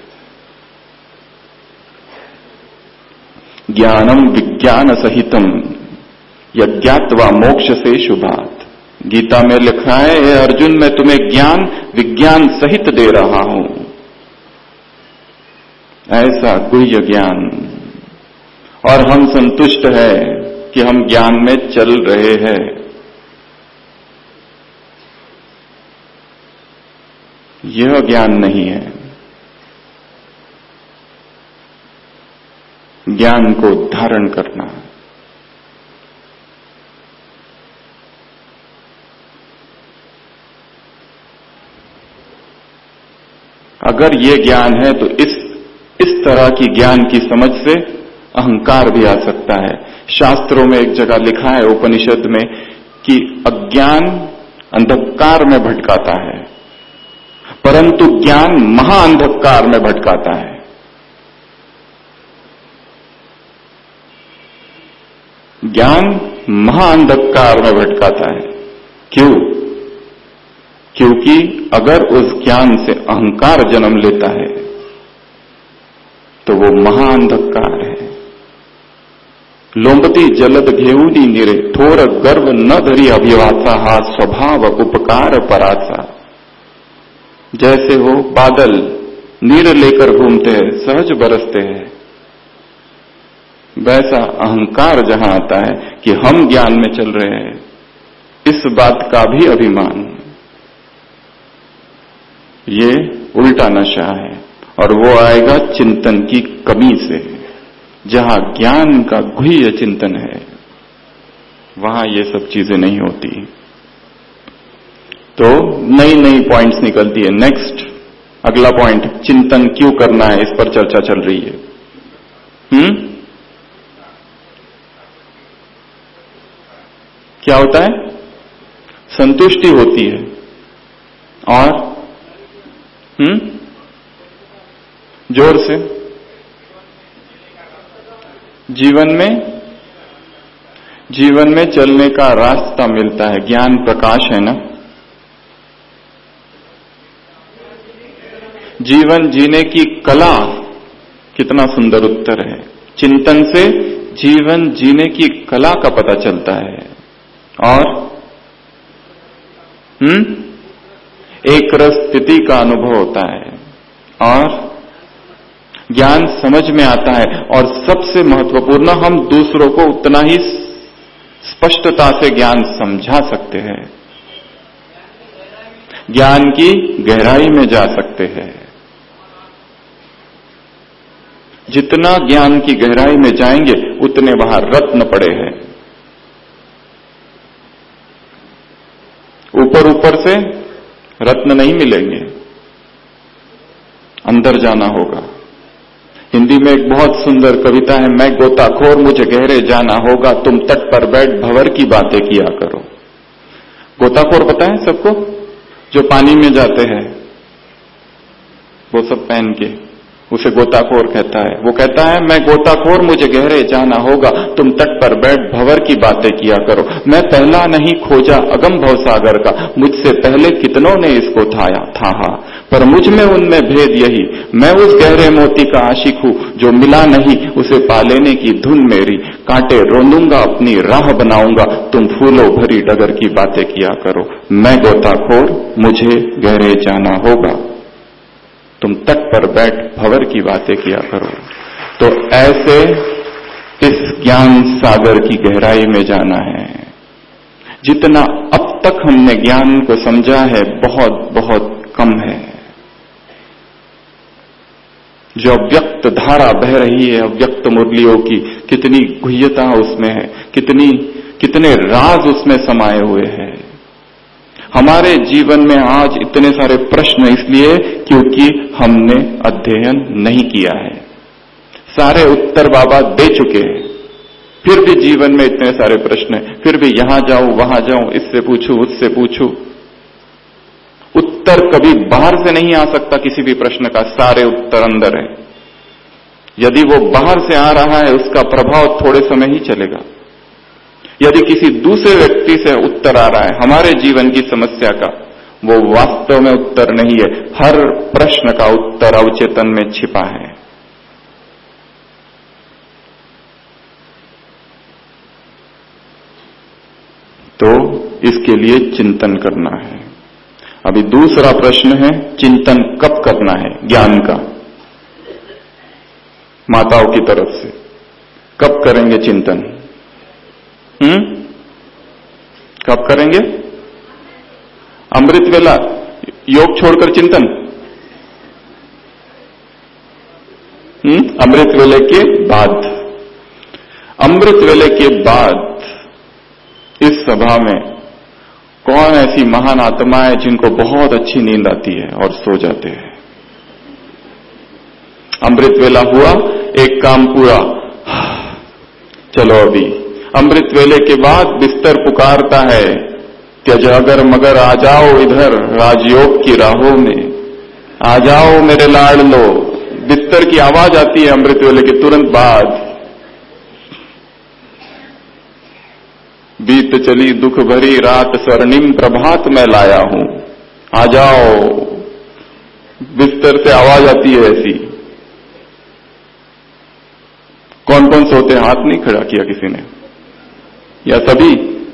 ज्ञानम विज्ञान सहितम यज्ञात्वा मोक्ष से शुभात। गीता में लिखा है, हे अर्जुन, मैं तुम्हें ज्ञान विज्ञान सहित दे रहा हूं, ऐसा गुह्य ज्ञान, और हम संतुष्ट है कि हम ज्ञान में चल रहे हैं। यह ज्ञान नहीं है। ज्ञान को धारण करना, अगर ये ज्ञान है तो इस तरह की ज्ञान की समझ से अहंकार भी आ सकता है। शास्त्रों में एक जगह लिखा है, उपनिषद में, कि अज्ञान अंधकार में भटकाता है, परंतु ज्ञान महाअंधकार में भटकाता है। ज्ञान महाअंधकार में भटकाता है। क्यों? क्योंकि अगर उस ज्ञान से अहंकार जन्म लेता है तो वो महाअंधकार है। लोंबती जलद घेऊनी निरे, थोर गर्व न धरी अभिवासा, हा स्वभाव उपकार परासा। जैसे वो बादल नीर लेकर घूमते हैं, सहज बरसते हैं, वैसा अहंकार जहां आता है कि हम ज्ञान में चल रहे हैं, इस बात का भी अभिमान, ये उल्टा नशा है। और वो आएगा चिंतन की कमी से। जहां ज्ञान का गुह्य चिंतन है वहां ये सब चीजें नहीं होती। तो नई नई पॉइंट्स निकलती है। नेक्स्ट अगला पॉइंट, चिंतन क्यों करना है, इस पर चर्चा चल रही है। क्या होता है? संतुष्टि होती है। और जोर से, जीवन में चलने का रास्ता मिलता है। ज्ञान प्रकाश है ना। जीवन जीने की कला, कितना सुंदर उत्तर है। चिंतन से जीवन जीने की कला का पता चलता है। और एक रस स्थिति का अनुभव होता है। और ज्ञान समझ में आता है। और सबसे महत्वपूर्ण, हम दूसरों को उतना ही स्पष्टता से ज्ञान समझा सकते हैं, ज्ञान की गहराई में जा सकते हैं। जितना ज्ञान की गहराई में जाएंगे उतने वहां रत्न पड़े हैं। ऊपर ऊपर से रत्न नहीं मिलेंगे, अंदर जाना होगा। हिंदी में एक बहुत सुंदर कविता है, मैं गोताखोर मुझे गहरे जाना होगा, तुम तट पर बैठ भंवर की बातें किया करो। गोताखोर पता है सबको? जो पानी में जाते हैं, वो सब पहन के, उसे गोताखोर कहता है। वो कहता है, मैं गोताखोर मुझे गहरे जाना होगा, तुम तट पर बैठ भंवर की बातें किया करो। मैं पहला नहीं खोजा अगम भवसागर का, मुझसे पहले कितनों ने इसको थाहा, पर मुझ में उनमें भेद यही, मैं उस गहरे मोती का आशिक हूं, जो मिला नहीं उसे पा लेने की धुन मेरी। कांटे रोंदूंगा अपनी राह बनाऊंगा, तुम फूलों भरी डगर की बातें किया करो। मैं गोताखोर मुझे गहरे जाना होगा, तुम तट पर बैठ भंवर की बातें किया करो। तो ऐसे इस ज्ञान सागर की गहराई में जाना है। जितना अब तक हमने ज्ञान को समझा है बहुत बहुत कम है। जो अव्यक्त धारा बह रही है, अव्यक्त मुरलियों की, कितनी गुह्यता उसमें है, कितने राज उसमें समाये हुए हैं। हमारे जीवन में आज इतने सारे प्रश्न इसलिए क्योंकि हमने अध्ययन नहीं किया है। सारे उत्तर बाबा दे चुके हैं, फिर भी जीवन में इतने सारे प्रश्न हैं। फिर भी यहां जाऊं वहां जाऊं, इससे पूछूं उससे पूछूं। उत्तर कभी बाहर से नहीं आ सकता किसी भी प्रश्न का, सारे उत्तर अंदर है। यदि वो बाहर से आ रहा है उसका प्रभाव थोड़े समय ही चलेगा। यदि किसी दूसरे व्यक्ति से उत्तर आ रहा है हमारे जीवन की समस्या का, वो वास्तव में उत्तर नहीं है। हर प्रश्न का उत्तर अवचेतन में छिपा है। तो इसके लिए चिंतन करना है। अभी दूसरा प्रश्न है, चिंतन कब करना है ज्ञान का? माताओं की तरफ से कब करेंगे चिंतन? कब करेंगे? अमृत वेला, योग छोड़कर चिंतन? अमृत वेले के बाद। अमृत वेले के बाद इस सभा में कौन ऐसी महान आत्मा है जिनको बहुत अच्छी नींद आती है और सो जाते हैं? अमृत वेला हुआ, एक काम पूरा, चलो अभी। अमृत वेले के बाद बिस्तर पुकारता है, त्यज अगर मगर आ जाओ इधर राजयोग की राहों में, आ जाओ मेरे लाडलो। बिस्तर की आवाज आती है अमृत वेले के तुरंत बाद। बीत चली दुख भरी रात, स्वर्णिम प्रभात मैं लाया हूं, आ जाओ। बिस्तर से आवाज आती है ऐसी। कौन कौन सोते? हाथ नहीं खड़ा किया किसी ने, या सभी?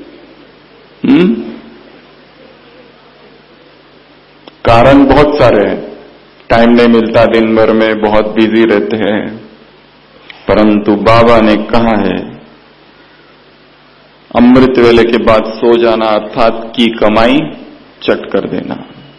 कारण बहुत सारे हैं, टाइम नहीं मिलता, दिन भर में बहुत बिजी रहते हैं, परंतु बाबा ने कहा है अमृत वेले के बाद सो जाना अर्थात की कमाई चट कर देना।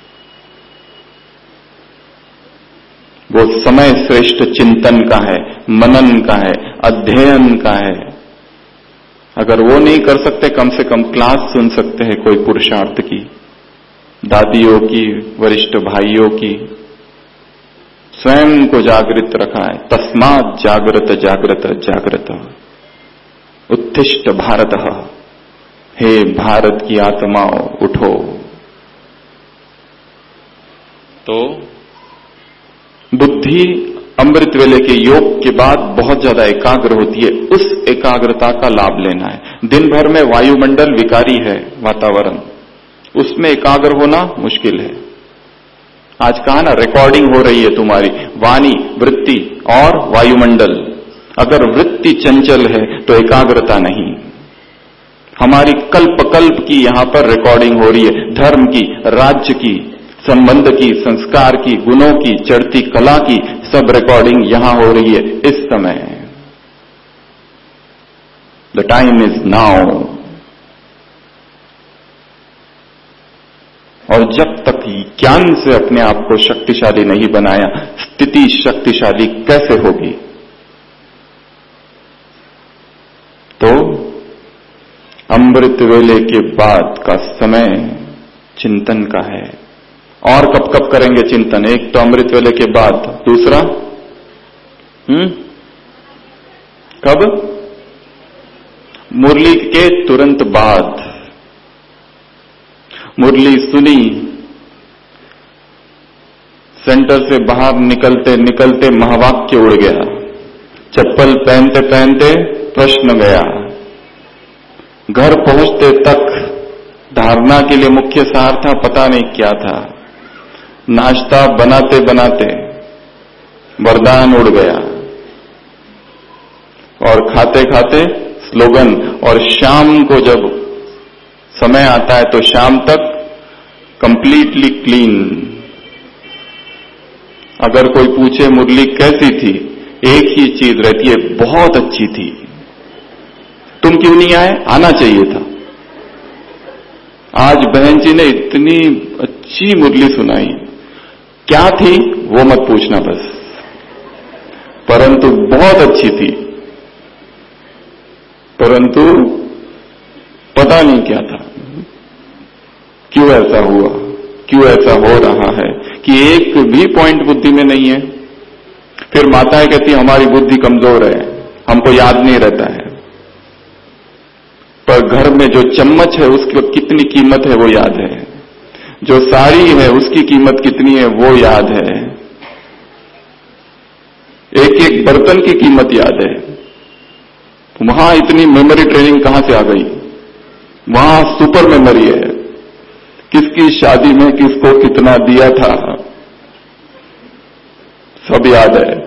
वो समय श्रेष्ठ चिंतन का है, मनन का है, अध्ययन का है। अगर वो नहीं कर सकते, कम से कम क्लास सुन सकते हैं कोई पुरुषार्थ की, दादियों की, वरिष्ठ भाइयों की। स्वयं को जागृत रखा है। तस्मात् जागृत जागृत जागृत उत्तिष्ठ भारत, हे भारत की आत्माओं उठो। तो बुद्धि अमृत वेले के योग के बाद बहुत ज्यादा एकाग्र होती है। उस एकाग्रता का लाभ लेना है। दिन भर में वायुमंडल विकारी है, वातावरण, उसमें एकाग्र होना मुश्किल है। आज कहा ना, रिकॉर्डिंग हो रही है तुम्हारी, वाणी, वृत्ति और वायुमंडल। अगर वृत्ति चंचल है तो एकाग्रता नहीं। हमारी कल्प कल्प की यहां पर रिकॉर्डिंग हो रही है, धर्म की, राज्य की, संबंध की, संस्कार की, गुणों की, चढ़ती कला की, सब रिकॉर्डिंग यहां हो रही है इस समय। The time is now. और जब तक ज्ञान से अपने आप को शक्तिशाली नहीं बनाया, स्थिति शक्तिशाली कैसे होगी? तो अमृत वेले के बाद का समय चिंतन का है। और कब कब करेंगे चिंतन? एक तो अमृत वेले के बाद, दूसरा कब? मुरली के तुरंत बाद। मुरली सुनी, सेंटर से बाहर निकलते निकलते महावाक्य उड़ गया, चप्पल पहनते पहनते प्रश्न गया, घर पहुंचते तक धारणा के लिए मुख्य सार था, पता नहीं क्या था, नाश्ता बनाते बनाते वरदान उड़ गया, और खाते खाते स्लोगन। और शाम को जब समय आता है तो शाम तक कंप्लीटली क्लीन। अगर कोई पूछे मुरली कैसी थी, एक ही चीज रहती है, बहुत अच्छी थी। तुम क्यों नहीं आए? आना चाहिए था। आज बहन जी ने इतनी अच्छी मुरली सुनाई, क्या थी वो मत पूछना बस, परंतु बहुत अच्छी थी। परंतु पता नहीं क्या था, क्यों ऐसा हुआ, क्यों ऐसा हो रहा है कि एक भी पॉइंट बुद्धि में नहीं है। फिर माताएं कहती हमारी बुद्धि कमजोर है, हमको याद नहीं रहता है। पर घर में जो चम्मच है उसकी कितनी कीमत है वो याद है, जो साड़ी है उसकी कीमत कितनी है वो याद है, एक एक बर्तन की कीमत याद है। वहां इतनी मेमोरी ट्रेनिंग कहां से आ गई? वहां सुपर मेमोरी है, किसकी शादी में किसको कितना दिया था सब याद है।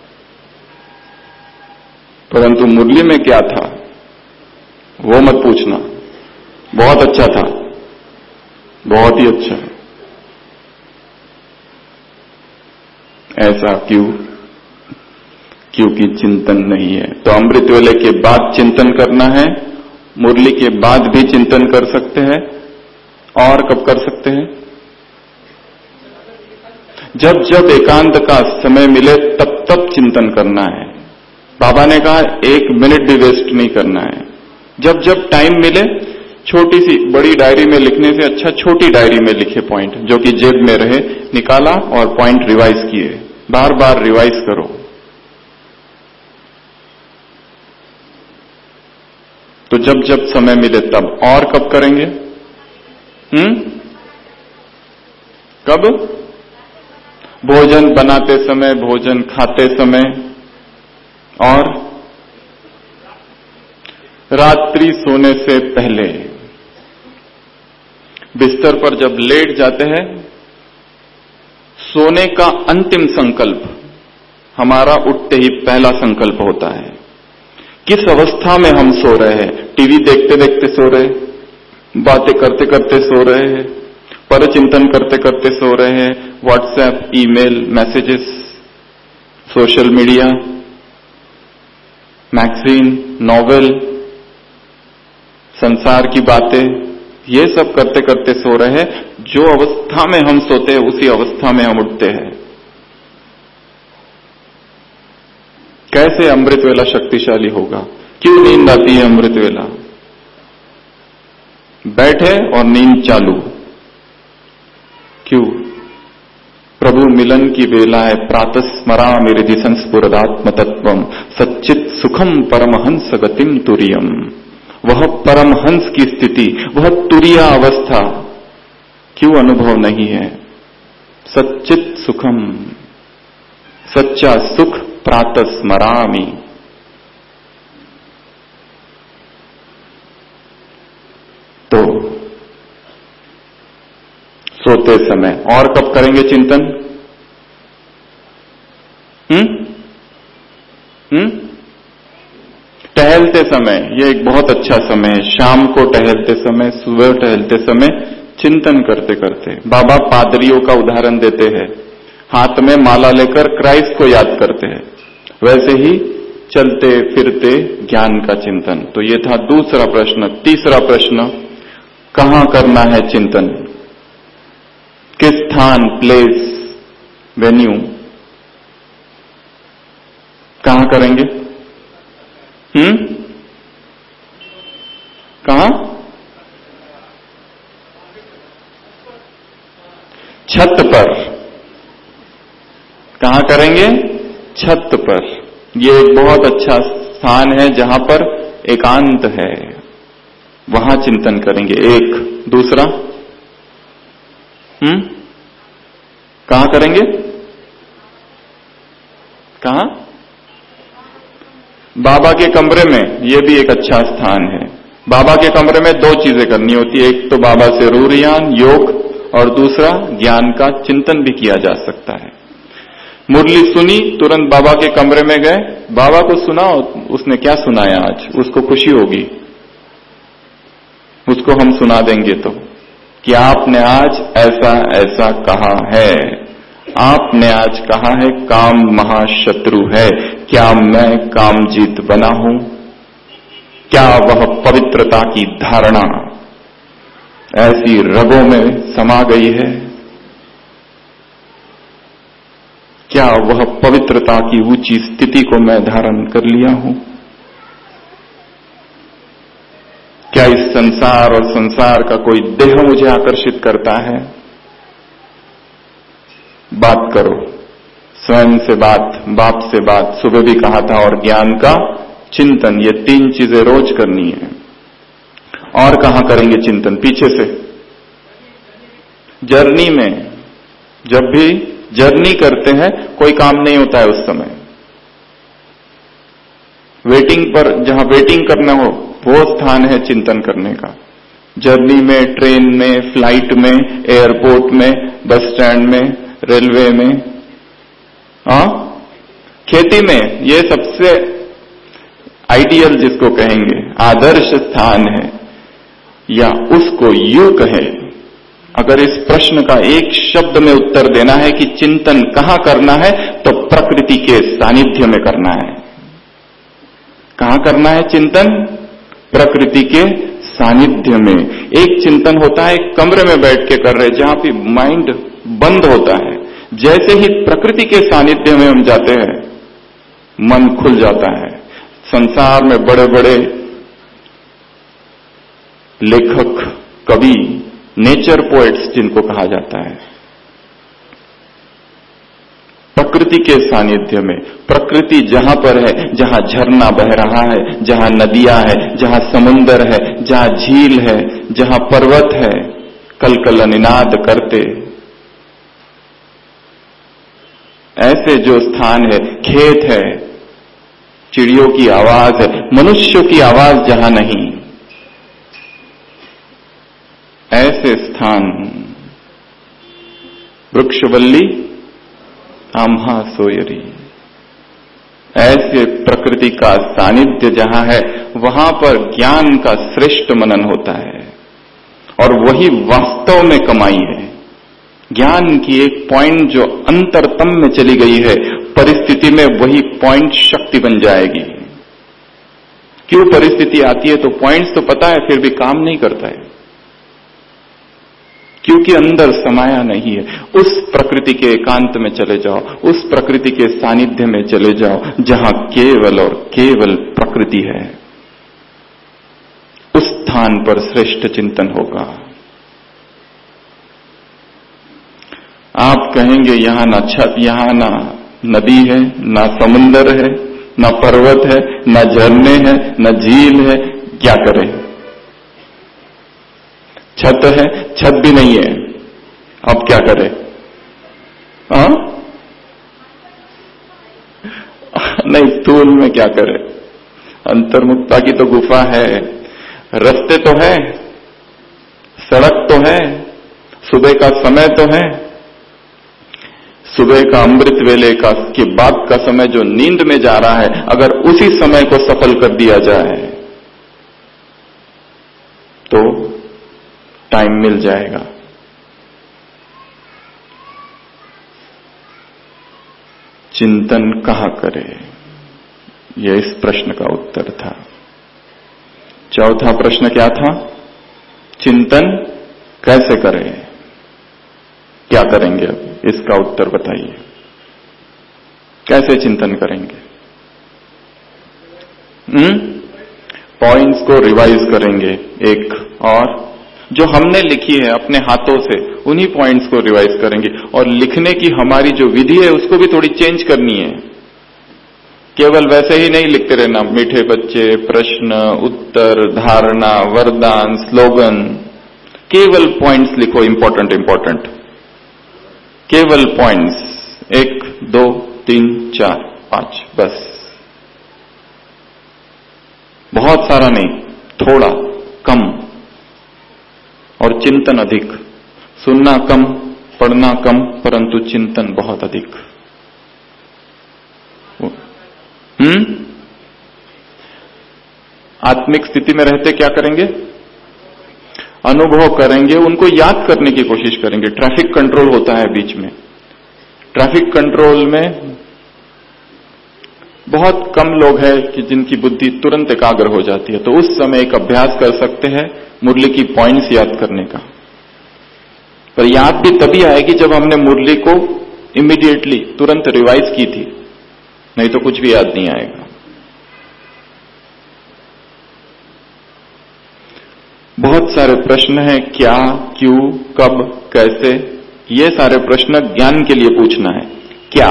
परंतु मुरली में क्या था वो मत पूछना। बहुत अच्छा था, बहुत ही अच्छा। ऐसा क्यों? क्योंकि चिंतन नहीं है। तो अमृत वेले के बाद चिंतन करना है, मुरली के बाद भी चिंतन कर सकते हैं। और कब कर सकते हैं? जब जब एकांत का समय मिले तब तब चिंतन करना है। बाबा ने कहा 1 मिनट भी वेस्ट नहीं करना है। जब जब टाइम मिले, छोटी सी, बड़ी डायरी में लिखने से अच्छा छोटी डायरी में लिखे पॉइंट, जो कि जेब में रहे, निकाला और पॉइंट रिवाइज किए, बार बार रिवाइज करो। तो जब जब समय मिले तब। और कब करेंगे? कब? भोजन बनाते समय, भोजन खाते समय, और रात्रि सोने से पहले बिस्तर पर जब लेट जाते हैं, सोने का अंतिम संकल्प हमारा उठते ही पहला संकल्प होता है। किस अवस्था में हम सो रहे हैं? टीवी देखते देखते सो रहे हैं, बातें करते करते सो रहे हैं, परचिंतन करते करते सो रहे हैं, WhatsApp, email, messages, social media, magazine, novel, संसार की बातें, ये सब करते करते सो रहे हैं। जो अवस्था में हम सोते हैं उसी अवस्था में हम उठते हैं। कैसे अमृत वेला शक्तिशाली होगा? क्यों नींद आती है अमृत वेला? बैठे और नींद चालू। क्यों? प्रभु मिलन की वेला है। प्रातः स्मरा मेरिधि संस्फुरदात्म तत्वम सच्चित सुखम परमहंस गतिम तुरियम। वह परमहंस की स्थिति, वह तुरिया अवस्था क्यों अनुभव नहीं है? सच्चित सुखम, सच्चा सुख प्रातः स्मरामि। तो सोते समय और कब करेंगे चिंतन? टहलते समय। ये एक बहुत अच्छा समय है। शाम को टहलते समय, सुबह टहलते समय चिंतन करते करते। बाबा पादरियों का उदाहरण देते हैं, हाथ में माला लेकर क्राइस्ट को याद करते हैं, वैसे ही चलते फिरते ज्ञान का चिंतन। तो ये था दूसरा प्रश्न। तीसरा प्रश्न, कहां करना है चिंतन? किस स्थान, प्लेस, वेन्यू, कहां करेंगे? कहां? छत पर। कहां करेंगे? छत पर। यह एक बहुत अच्छा स्थान है जहां पर एकांत है, वहां चिंतन करेंगे। एक। दूसरा, कहां करेंगे? कहां? बाबा के कमरे में। यह भी एक अच्छा स्थान है। बाबा के कमरे में दो चीजें करनी होती है, एक तो बाबा से रूरियान योग, और दूसरा ज्ञान का चिंतन भी किया जा सकता है। मुरली सुनी, तुरंत बाबा के कमरे में गए, बाबा को सुनाओ, उसने क्या सुनाया आज, उसको खुशी होगी। उसको हम सुना देंगे तो कि आपने आज ऐसा ऐसा कहा है, आपने आज कहा है काम महाशत्रु है, क्या मैं कामजीत बना हूं? क्या वह पवित्रता की धारणा ऐसी रगों में समा गई है? क्या वह पवित्रता की ऊंची स्थिति को मैं धारण कर लिया हूं? क्या इस संसार और संसार का कोई देह मुझे आकर्षित करता है? बात करो, स्वयं से बात, बाप से बात, सुबह भी कहा था, और ज्ञान का चिंतन। ये तीन चीजें रोज करनी है। और कहां करेंगे चिंतन? पीछे से। जर्नी में। जब भी जर्नी करते हैं कोई काम नहीं होता है उस समय। वेटिंग पर, जहां वेटिंग करना हो वो स्थान है चिंतन करने का। जर्नी में, ट्रेन में, फ्लाइट में, एयरपोर्ट में, बस स्टैंड में, रेलवे में, खेती में, ये सबसे आइडियल जिसको कहेंगे आदर्श स्थान है। या उसको यूं कहें, अगर इस प्रश्न का एक शब्द में उत्तर देना है कि चिंतन कहां करना है, तो प्रकृति के सानिध्य में करना है। कहां करना है चिंतन? प्रकृति के सानिध्य में। एक चिंतन होता है कमरे में बैठ के कर रहे, जहां भी माइंड बंद होता है। जैसे ही प्रकृति के सानिध्य में हम जाते हैं, मन खुल जाता है। संसार में बड़े बड़े लेखक, कवि, नेचर पोएट्स जिनको कहा जाता है, प्रकृति के सानिध्य में। प्रकृति जहां पर है, जहां झरना बह रहा है, जहां नदियां है, जहां समुंदर है, जहां झील है, जहां पर्वत है, कलकल निनाद करते, ऐसे जो स्थान है, खेत है, चिड़ियों की आवाज है, मनुष्यों की आवाज जहां नहीं, ऐसे स्थान वृक्षवल्ली आम्हा सोयरी, ऐसे प्रकृति का सानिध्य जहां है वहां पर ज्ञान का श्रेष्ठ मनन होता है और वही वास्तव में कमाई है। ज्ञान की एक पॉइंट जो अंतरतम में चली गई है, परिस्थिति में वही पॉइंट शक्ति बन जाएगी। क्यों परिस्थिति आती है तो पॉइंट्स तो पता है फिर भी काम नहीं करता है, क्योंकि अंदर समाया नहीं है। उस प्रकृति के एकांत में चले जाओ, उस प्रकृति के सानिध्य में चले जाओ जहां केवल और केवल प्रकृति है। उस स्थान पर श्रेष्ठ चिंतन होगा। आप कहेंगे यहां ना छत, यहां ना नदी है, ना समुंदर है, ना पर्वत है, ना झरने हैं, ना झील है, क्या करें? छत है, छत भी नहीं है, अब क्या करें? नहीं, स्थूल में क्या करें? अंतर्मुक्ता की तो गुफा है, रास्ते तो है, सड़क तो है, सुबह का समय तो है, सुबह का अमृत वेले का के बाद का समय जो नींद में जा रहा है, अगर उसी समय को सफल कर दिया जाए तो टाइम मिल जाएगा। चिंतन कहां करे, यह इस प्रश्न का उत्तर था। चौथा प्रश्न क्या था? चिंतन कैसे करें, क्या करेंगे? अब इसका उत्तर बताइए, कैसे चिंतन करेंगे? पॉइंट्स को रिवाइज करेंगे एक, और जो हमने लिखी है अपने हाथों से उन्हीं पॉइंट्स को रिवाइज करेंगे। और लिखने की हमारी जो विधि है उसको भी थोड़ी चेंज करनी है। केवल वैसे ही नहीं लिखते रहना, मीठे बच्चे, प्रश्न उत्तर, धारणा, वरदान, स्लोगन। केवल पॉइंट्स लिखो, इंपॉर्टेंट इंपॉर्टेंट, केवल पॉइंट्स, 1 2 3 4 5, बस। बहुत सारा नहीं, थोड़ा कम, और चिंतन अधिक। सुनना कम, पढ़ना कम, परंतु चिंतन बहुत अधिक। आत्मिक स्थिति में रहते क्या करेंगे? अनुभव करेंगे, उनको याद करने की कोशिश करेंगे। ट्रैफिक कंट्रोल होता है बीच में, ट्रैफिक कंट्रोल में बहुत कम लोग हैं कि जिनकी बुद्धि तुरंत एकाग्र हो जाती है, तो उस समय एक अभ्यास कर सकते हैं मुरली की पॉइंट्स याद करने का। पर याद भी तभी आएगी जब हमने मुरली को इमीडिएटली तुरंत रिवाइज की थी, नहीं तो कुछ भी याद नहीं आएगा। बहुत सारे प्रश्न हैं, क्या, क्यों, कब, कैसे, ये सारे प्रश्न ज्ञान के लिए पूछना है। क्या,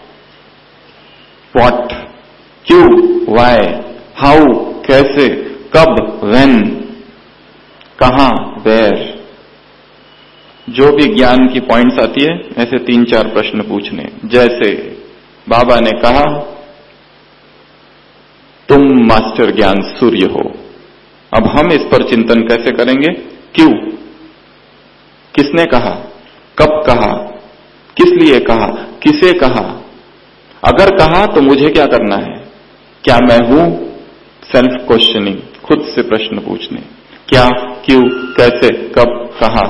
व्हाट, क्यों, वाई, हाउ, कैसे, कब, व्हेन, कहां, वेयर। जो भी ज्ञान की पॉइंट्स आती है ऐसे 3-4 प्रश्न पूछने। जैसे बाबा ने कहा तुम मास्टर ज्ञान सूर्य हो। अब हम इस पर चिंतन कैसे करेंगे? क्यों, किसने कहा, कब कहा, किस लिए कहा, किसे कहा, अगर कहा तो मुझे क्या करना है, क्या मैं हूं? सेल्फ क्वेश्चनिंग, खुद से प्रश्न पूछने। क्या, क्यों, कैसे, कब, कहा,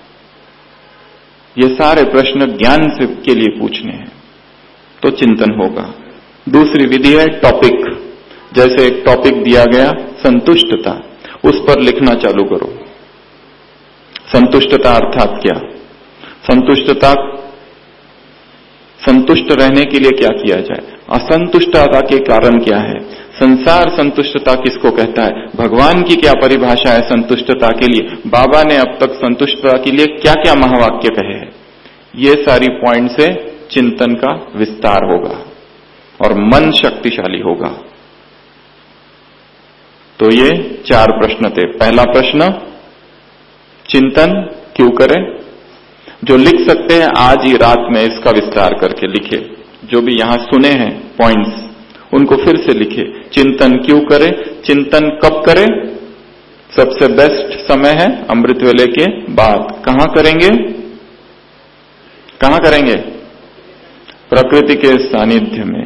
ये सारे प्रश्न ज्ञान से के लिए पूछने हैं, तो चिंतन होगा। दूसरी विधि है टॉपिक। जैसे एक टॉपिक दिया गया संतुष्टता, उस पर लिखना चालू करो। संतुष्टता अर्थात क्या? संतुष्टता, संतुष्ट रहने के लिए क्या किया जाए, असंतुष्टता के कारण क्या है, संसार संतुष्टता किसको कहता है, भगवान की क्या परिभाषा है संतुष्टता के लिए, बाबा ने अब तक संतुष्टता के लिए क्या क्या महावाक्य कहे हैं। ये सारी पॉइंट से चिंतन का विस्तार होगा और मन शक्तिशाली होगा। तो ये 4 प्रश्न थे। पहला प्रश्न, चिंतन क्यों करें? जो लिख सकते हैं आज ही रात में इसका विस्तार करके लिखे। जो भी यहां सुने हैं पॉइंट्स, उनको फिर से लिखे। चिंतन क्यों करें, चिंतन कब करें? सबसे बेस्ट समय है अमृत वेले के बाद। कहां करेंगे? कहां करेंगे? प्रकृति के सानिध्य में।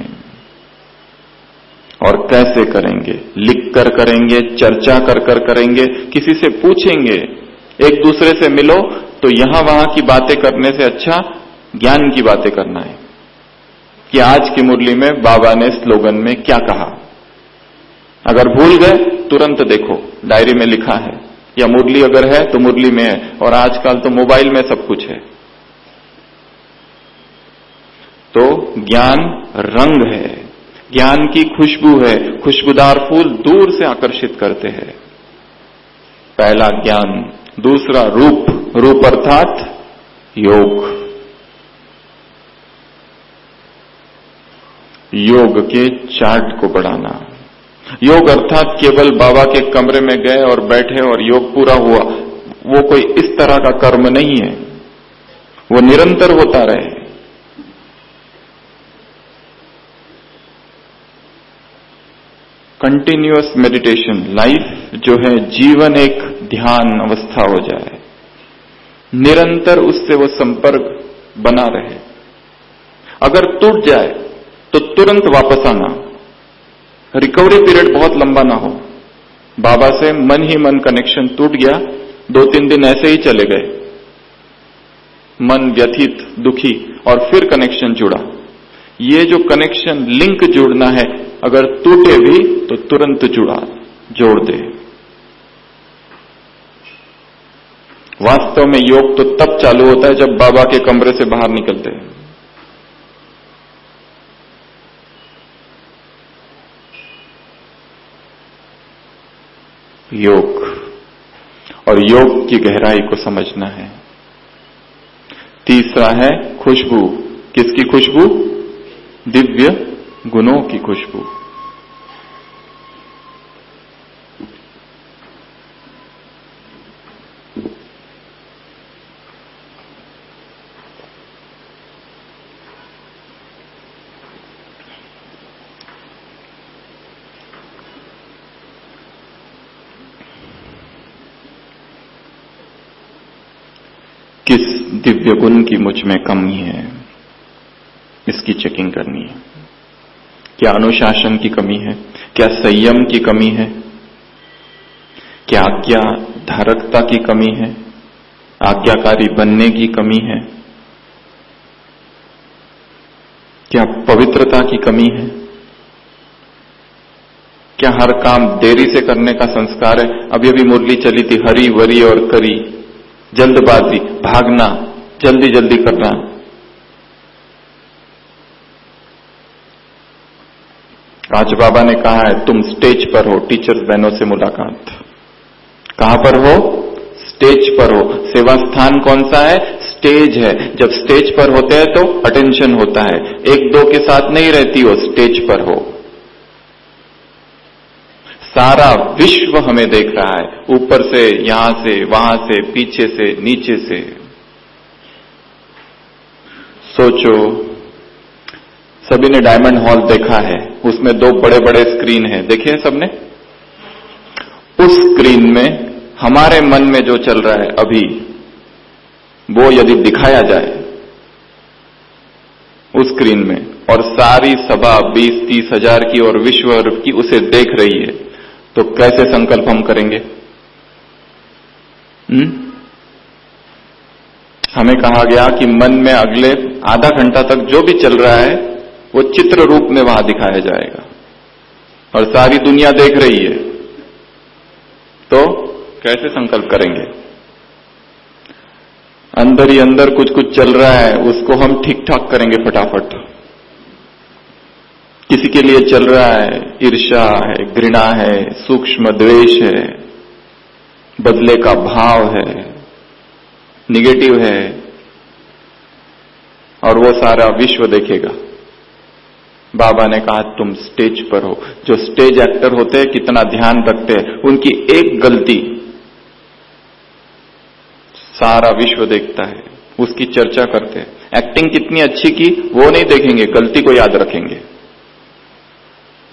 और कैसे करेंगे? लिख कर करेंगे, चर्चा कर कर करेंगे, किसी से पूछेंगे, एक दूसरे से मिलो। तो यहां वहां की बातें करने से अच्छा ज्ञान की बातें करना है कि आज की मुरली में बाबा ने स्लोगन में क्या कहा। अगर भूल गए तुरंत देखो, डायरी में लिखा है, या मुरली अगर है तो मुरली में है, और आजकल तो मोबाइल में सब कुछ है। तो ज्ञान रंग है, ज्ञान की खुशबू है, खुशबूदार फूल दूर से आकर्षित करते हैं। पहला ज्ञान। दूसरा रूप, रूप अर्थात योग। योग के चार्ट को बढ़ाना। योग अर्थात केवल बाबा के कमरे में गए और बैठे और योग पूरा हुआ, वो कोई इस तरह का कर्म नहीं है, वो निरंतर होता रहे। कंटिन्यूअस मेडिटेशन, लाइफ जो है जीवन एक ध्यान अवस्था हो जाए, निरंतर उससे वो संपर्क बना रहे। अगर टूट जाए तो तुरंत वापस आना, रिकवरी पीरियड बहुत लंबा ना हो। बाबा से मन ही मन कनेक्शन टूट गया, 2-3 दिन ऐसे ही चले गए, मन व्यथित, दुखी, और फिर कनेक्शन जुड़ा। ये जो कनेक्शन, लिंक जुड़ना है, अगर टूटे भी तो तुरंत जोड़ दे। वास्तव में योग तो तब चालू होता है जब बाबा के कमरे से बाहर निकलते हैं। योग, और योग की गहराई को समझना है। तीसरा है खुशबू। किसकी खुशबू? दिव्य गुणों की खुशबू। किस दिव्य गुण की मुझ में कमी है, इसकी चेकिंग करनी है। क्या अनुशासन की कमी है? क्या संयम की कमी है? क्या आज्ञा धारकता की कमी है? आज्ञाकारी बनने की कमी है? क्या पवित्रता की कमी है? क्या हर काम देरी से करने का संस्कार है? अभी अभी मुरली चली थी, हरी वरी और करी, जल्दबाजी, भागना, जल्दी जल्दी करना। आज बाबा ने कहा है तुम स्टेज पर हो, टीचर्स बहनों से मुलाकात। कहां पर हो? स्टेज पर हो। सेवा स्थान कौन सा है? स्टेज है। जब स्टेज पर होते हैं तो अटेंशन होता है, एक दो के साथ नहीं रहती हो, स्टेज पर हो। सारा विश्व हमें देख रहा है, ऊपर से, यहां से, वहां से, पीछे से, नीचे से। सोचो, सभी ने डायमंड हॉल देखा है, उसमें 2 बड़े बड़े स्क्रीन हैं, देखे हैं सबने? उस स्क्रीन में हमारे मन में जो चल रहा है अभी, वो यदि दिखाया जाए उस स्क्रीन में, और सारी सभा 20-30 हजार की और विश्व की उसे देख रही है, तो कैसे संकल्प हम करेंगे? हमें कहा गया कि मन में अगले आधा घंटा तक जो भी चल रहा है वो चित्र रूप में वहां दिखाया जाएगा, और सारी दुनिया देख रही है, तो कैसे संकल्प करेंगे? अंदर ही अंदर कुछ कुछ चल रहा है, उसको हम ठीक ठाक करेंगे फटाफट। किसी के लिए चल रहा है ईर्ष्या है, घृणा है, सूक्ष्म द्वेष है, बदले का भाव है, निगेटिव है, और वो सारा विश्व देखेगा। बाबा ने कहा तुम स्टेज पर हो। जो स्टेज एक्टर होते हैं कितना ध्यान रखते हैं, उनकी एक गलती सारा विश्व देखता है, उसकी चर्चा करते हैं। एक्टिंग कितनी अच्छी की वो नहीं देखेंगे, गलती को याद रखेंगे।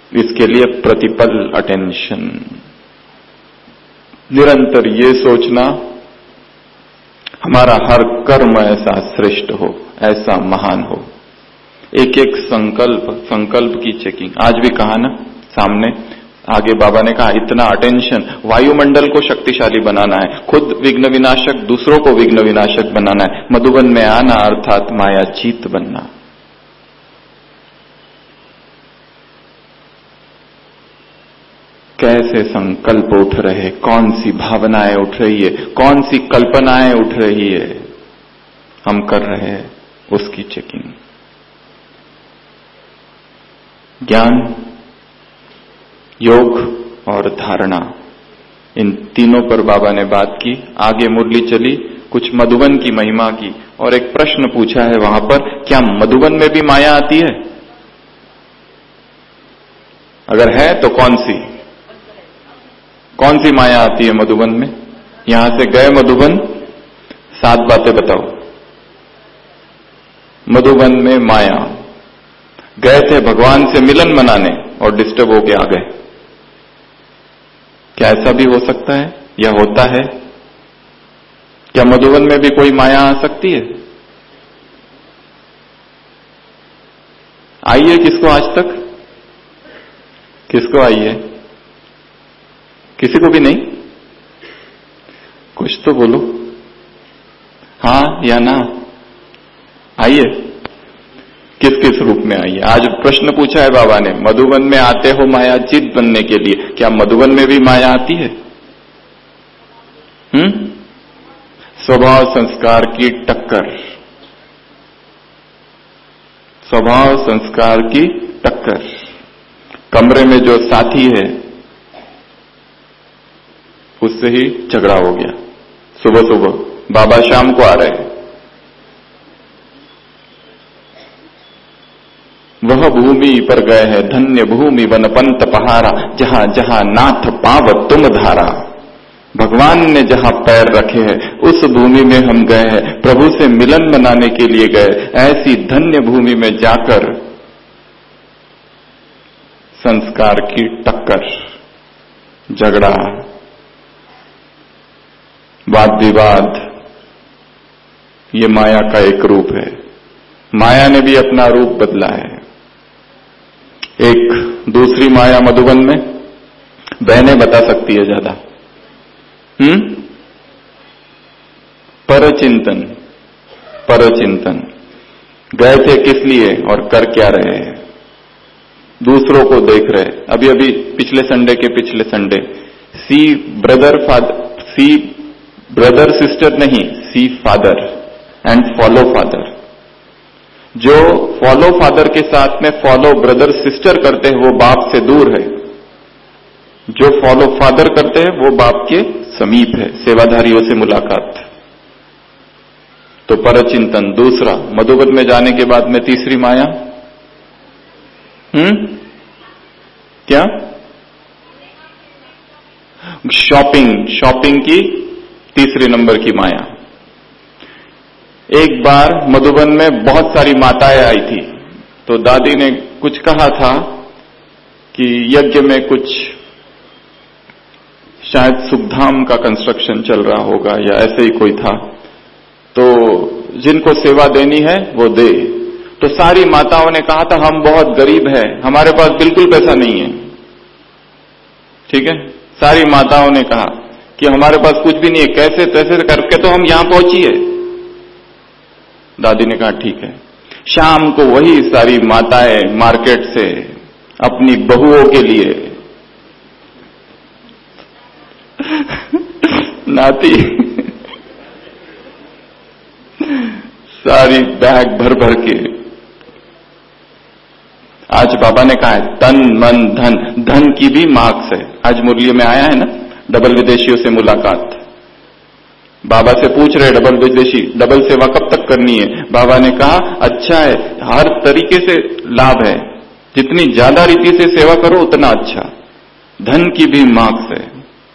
इसके लिए प्रतिपल अटेंशन, निरंतर ये सोचना हमारा हर कर्म ऐसा श्रेष्ठ हो, ऐसा महान हो। एक एक संकल्प की चेकिंग। आज भी कहा ना सामने, आगे बाबा ने कहा इतना अटेंशन, वायुमंडल को शक्तिशाली बनाना है, खुद विघ्न विनाशक, दूसरों को विघ्न विनाशक बनाना है, मधुबन में आना अर्थात मायाजीत बनना। कैसे संकल्प उठ रहे, कौन सी भावनाएं उठ रही है, कौन सी कल्पनाएं उठ रही है, हम कर रहे हैं उसकी चेकिंग। ज्ञान, योग और धारणा, इन तीनों पर बाबा ने बात की। आगे मुरली चली कुछ मधुबन की महिमा की, और एक प्रश्न पूछा है वहां पर, क्या मधुबन में भी माया आती है? अगर है तो कौन सी माया आती है मधुबन में? यहां से गए मधुबन, 7 बातें बताओ। मधुबन में माया, गए थे भगवान से मिलन मनाने और डिस्टर्ब होके आ गए। क्या ऐसा भी हो सकता है या होता है? क्या मधुबन में भी कोई माया आ सकती है? आई है किसको आज तक? किसको आई है? किसी को भी नहीं? कुछ तो बोलो, हाँ या ना। आई है? किस किस रूप में आई है? आज प्रश्न पूछा है बाबा ने, मधुबन में आते हो मायाजीत बनने के लिए, क्या मधुबन में भी माया आती है? स्वभाव संस्कार की टक्कर, स्वभाव संस्कार की टक्कर। कमरे में जो साथी है उससे ही झगड़ा हो गया। सुबह सुबह बाबा शाम को आ रहे, वह भूमि पर गए हैं धन्य भूमि वन पंत पहारा, जहां जहां नाथ पाव तुम धारा। भगवान ने जहां पैर रखे हैं उस भूमि में हम गए हैं, प्रभु से मिलन मनाने के लिए गए। ऐसी धन्य भूमि में जाकर संस्कार की टक्कर, झगड़ा, वाद विवाद, ये माया का एक रूप है। माया ने भी अपना रूप बदला है। एक दूसरी माया मधुबन में, बहनें बता सकती है ज्यादा। परचिंतन, परचिंतन। गए थे किस लिए और कर क्या रहे हैं? दूसरों को देख रहे। अभी अभी पिछले संडे सी ब्रदर सिस्टर नहीं, see father and follow father. जो फॉलो फादर के साथ में फॉलो ब्रदर सिस्टर करते हैं वो बाप से दूर है, जो फॉलो फादर करते हैं वो बाप के समीप है। सेवाधारियों से मुलाकात, तो परचिंतन। दूसरा, मधुबन में जाने के बाद में तीसरी माया, क्या? शॉपिंग की तीसरे नंबर की माया। एक बार मधुबन में बहुत सारी माताएं आई थी, तो दादी ने कुछ कहा था कि यज्ञ में कुछ शायद सुखधाम का कंस्ट्रक्शन चल रहा होगा या ऐसे ही कोई था, तो जिनको सेवा देनी है वो दे। तो सारी माताओं ने कहा था हम बहुत गरीब हैं, हमारे पास बिल्कुल पैसा नहीं है। ठीक है, सारी माताओं ने कहा कि हमारे पास कुछ भी नहीं है, कैसे तैसे करके तो हम यहां पहुंची है। दादी ने कहा ठीक है। शाम को वही सारी माताएं मार्केट से अपनी बहुओं के लिए नाती सारी बैग भर भर के। आज बाबा ने कहा है तन मन धन, धन की भी मार्क्स है। आज मुरली में आया है ना, डबल विदेशियों से मुलाकात। बाबा से पूछ रहे डबल विदेशी, डबल सेवा कब तक करनी है? बाबा ने कहा अच्छा है, हर तरीके से लाभ है, जितनी ज्यादा रीति से सेवा करो उतना अच्छा। धन की भी मार्क्स है।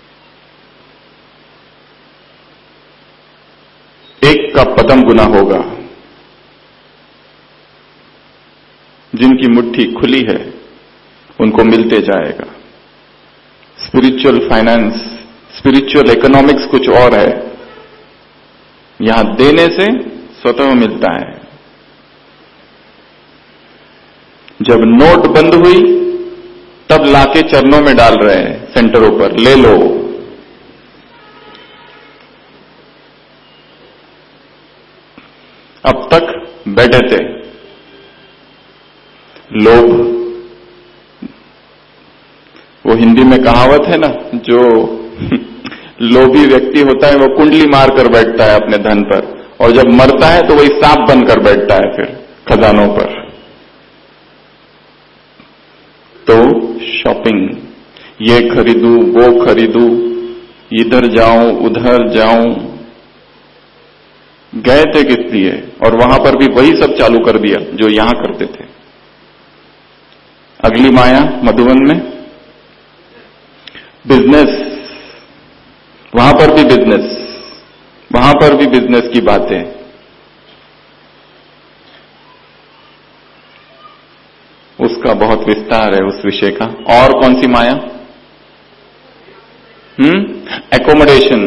एक का पदम गुना होगा, जिनकी मुट्ठी खुली है उनको मिलते जाएगा। स्पिरिचुअल फाइनेंस, स्पिरिचुअल इकोनॉमिक्स कुछ और है। यहां देने से स्वतः मिलता है। जब नोट बंद हुई तब लाके चरणों में डाल रहे हैं, सेंटरों पर, ले लो। अब तक बैठे थे लोभ, वो हिंदी में कहावत है ना, जो लोभी व्यक्ति होता है वो कुंडली मार कर बैठता है अपने धन पर, और जब मरता है तो वही सांप बनकर बैठता है फिर खजानों पर। तो शॉपिंग, ये खरीदूं, वो खरीदूं, इधर जाऊं, उधर जाऊं। गए थे किस लिए? और वहां पर भी वही सब चालू कर दिया जो यहां करते थे। अगली माया मधुवन में बिजनेस, वहां पर भी बिजनेस, वहां पर भी बिजनेस की बातें। उसका बहुत विस्तार है उस विषय का। और कौन सी माया? एकोमोडेशन,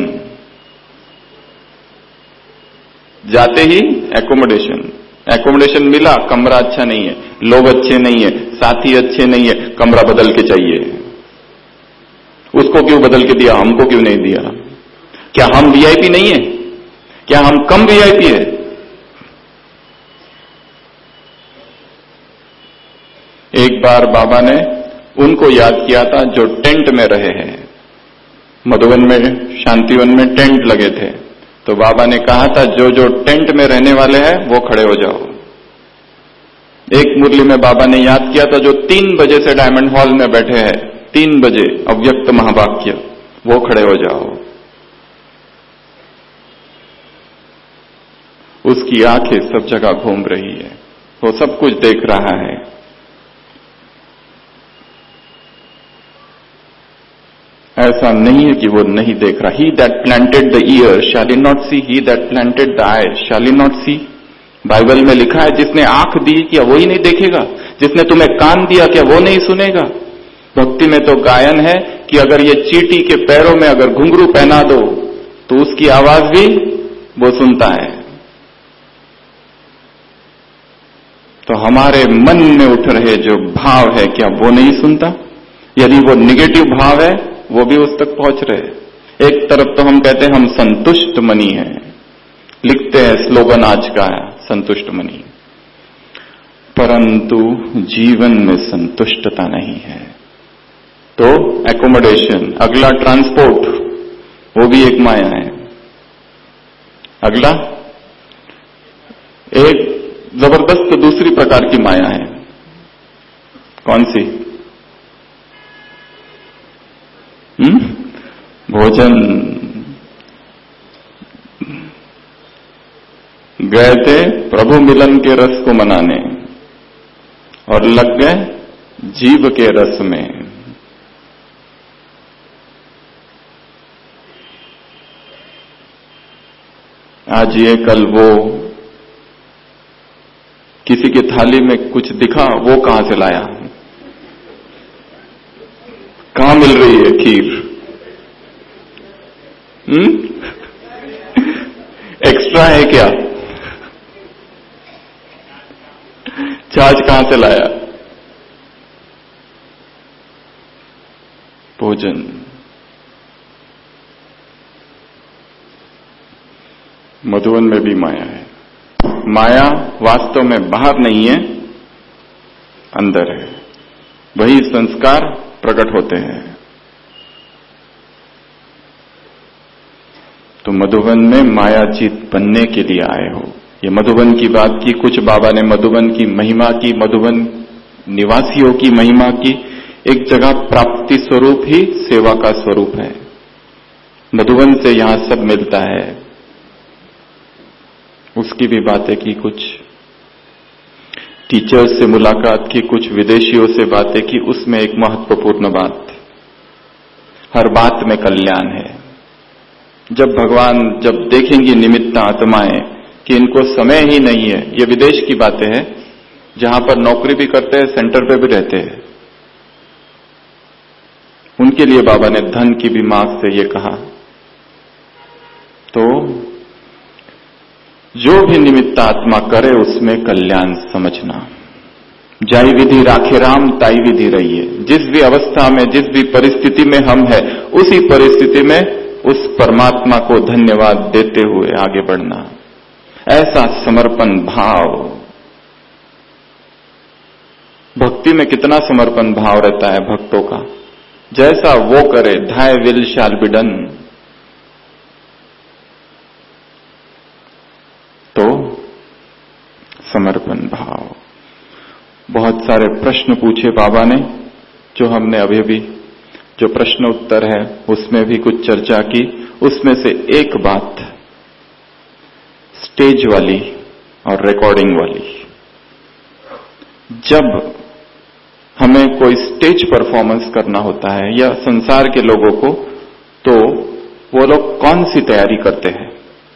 जाते ही एकोमोडेशन। एकोमोडेशन मिला, कमरा अच्छा नहीं है, लोग अच्छे नहीं है, साथी अच्छे नहीं है, कमरा बदल के चाहिए। उसको क्यों बदल के दिया, हमको क्यों नहीं दिया? क्या हम वीआईपी नहीं है? क्या हम कम वीआईपी है? एक बार बाबा ने उनको याद किया था जो टेंट में रहे हैं। मधुवन में, शांतिवन में टेंट लगे थे, तो बाबा ने कहा था जो जो टेंट में रहने वाले हैं वो खड़े हो जाओ। एक मुरली में बाबा ने याद किया था जो 3 बजे से डायमंड हॉल में बैठे हैं, 3 बजे अव्यक्त महावाक्य, वो खड़े हो जाओ। उसकी आंखें सब जगह घूम रही है, वो सब कुछ देख रहा है। ऐसा नहीं है कि वो नहीं देख रहा। He that planted the ear shall he not see, he that planted the eye shall he not see। Bible में लिखा है जिसने आंख दी क्या वो ही नहीं देखेगा? जिसने तुम्हें कान दिया क्या वो नहीं सुनेगा? भक्ति में तो गायन है कि अगर ये चींटी के पैरों में अगर घुंघरू पहना दो तो उसकी आवाज भी वो सुनता है। तो हमारे मन में उठ रहे जो भाव है क्या वो नहीं सुनता? यदि वो निगेटिव भाव है वो भी उस तक पहुंच रहे। एक तरफ तो हम कहते हैं हम संतुष्ट मनी हैं, लिखते हैं स्लोगन आज का संतुष्ट मनी, परंतु जीवन में संतुष्टता नहीं है। तो एकोमोडेशन, अगला ट्रांसपोर्ट, वो भी एक माया है। अगला एक जबरदस्त दूसरी प्रकार की माया है। कौन सी? भोजन। गए थे प्रभु मिलन के रस को मनाने और लग गए जीव के रस में। आज ये कल वो, किसी की थाली में कुछ दिखा, वो कहां से लाया, कहां मिल रही है खीर? एक्स्ट्रा है क्या? छाछ कहां से लाया? भोजन। मधुवन में भी माया है। माया वास्तव में बाहर नहीं है, अंदर है। वही संस्कार प्रकट होते हैं। तो मधुवन में मायाजीत बनने के लिए आए हो। ये मधुवन की बात की, कुछ बाबा ने मधुवन की महिमा की, मधुवन निवासियों की महिमा की। एक जगह प्राप्ति स्वरूप ही सेवा का स्वरूप है। मधुवन से यहां सब मिलता है। उसकी भी बातें की, कुछ टीचर्स से मुलाकात की, कुछ विदेशियों से बातें की। उसमें एक महत्वपूर्ण बात, हर बात में कल्याण है। जब भगवान जब देखेंगी निमित्त आत्माएं कि इनको समय ही नहीं है, ये विदेश की बातें हैं, जहां पर नौकरी भी करते हैं, सेंटर पे भी रहते हैं, उनके लिए बाबा ने धन की भी मांग से ये कहा। तो जो भी निमित्त आत्मा करे उसमें कल्याण समझना। जाई विधि राखे राम ताई विधि रहिए। जिस भी अवस्था में, जिस भी परिस्थिति में हम हैं, उसी परिस्थिति में उस परमात्मा को धन्यवाद देते हुए आगे बढ़ना। ऐसा समर्पण भाव। भक्ति में कितना समर्पण भाव रहता है भक्तों का। जैसा वो करे, धाय विल शैल बी डन। तो समर्पण भाव। बहुत सारे प्रश्न पूछे बाबा ने, जो हमने अभी जो प्रश्न उत्तर है उसमें भी कुछ चर्चा की। उसमें से एक बात स्टेज वाली और रिकॉर्डिंग वाली। जब हमें कोई स्टेज परफॉर्मेंस करना होता है या संसार के लोगों को, तो वो लोग कौन सी तैयारी करते हैं?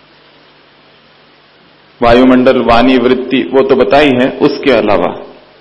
वायुमंडल, वाणी, वृत्ति, वो तो बताई है। उसके अलावा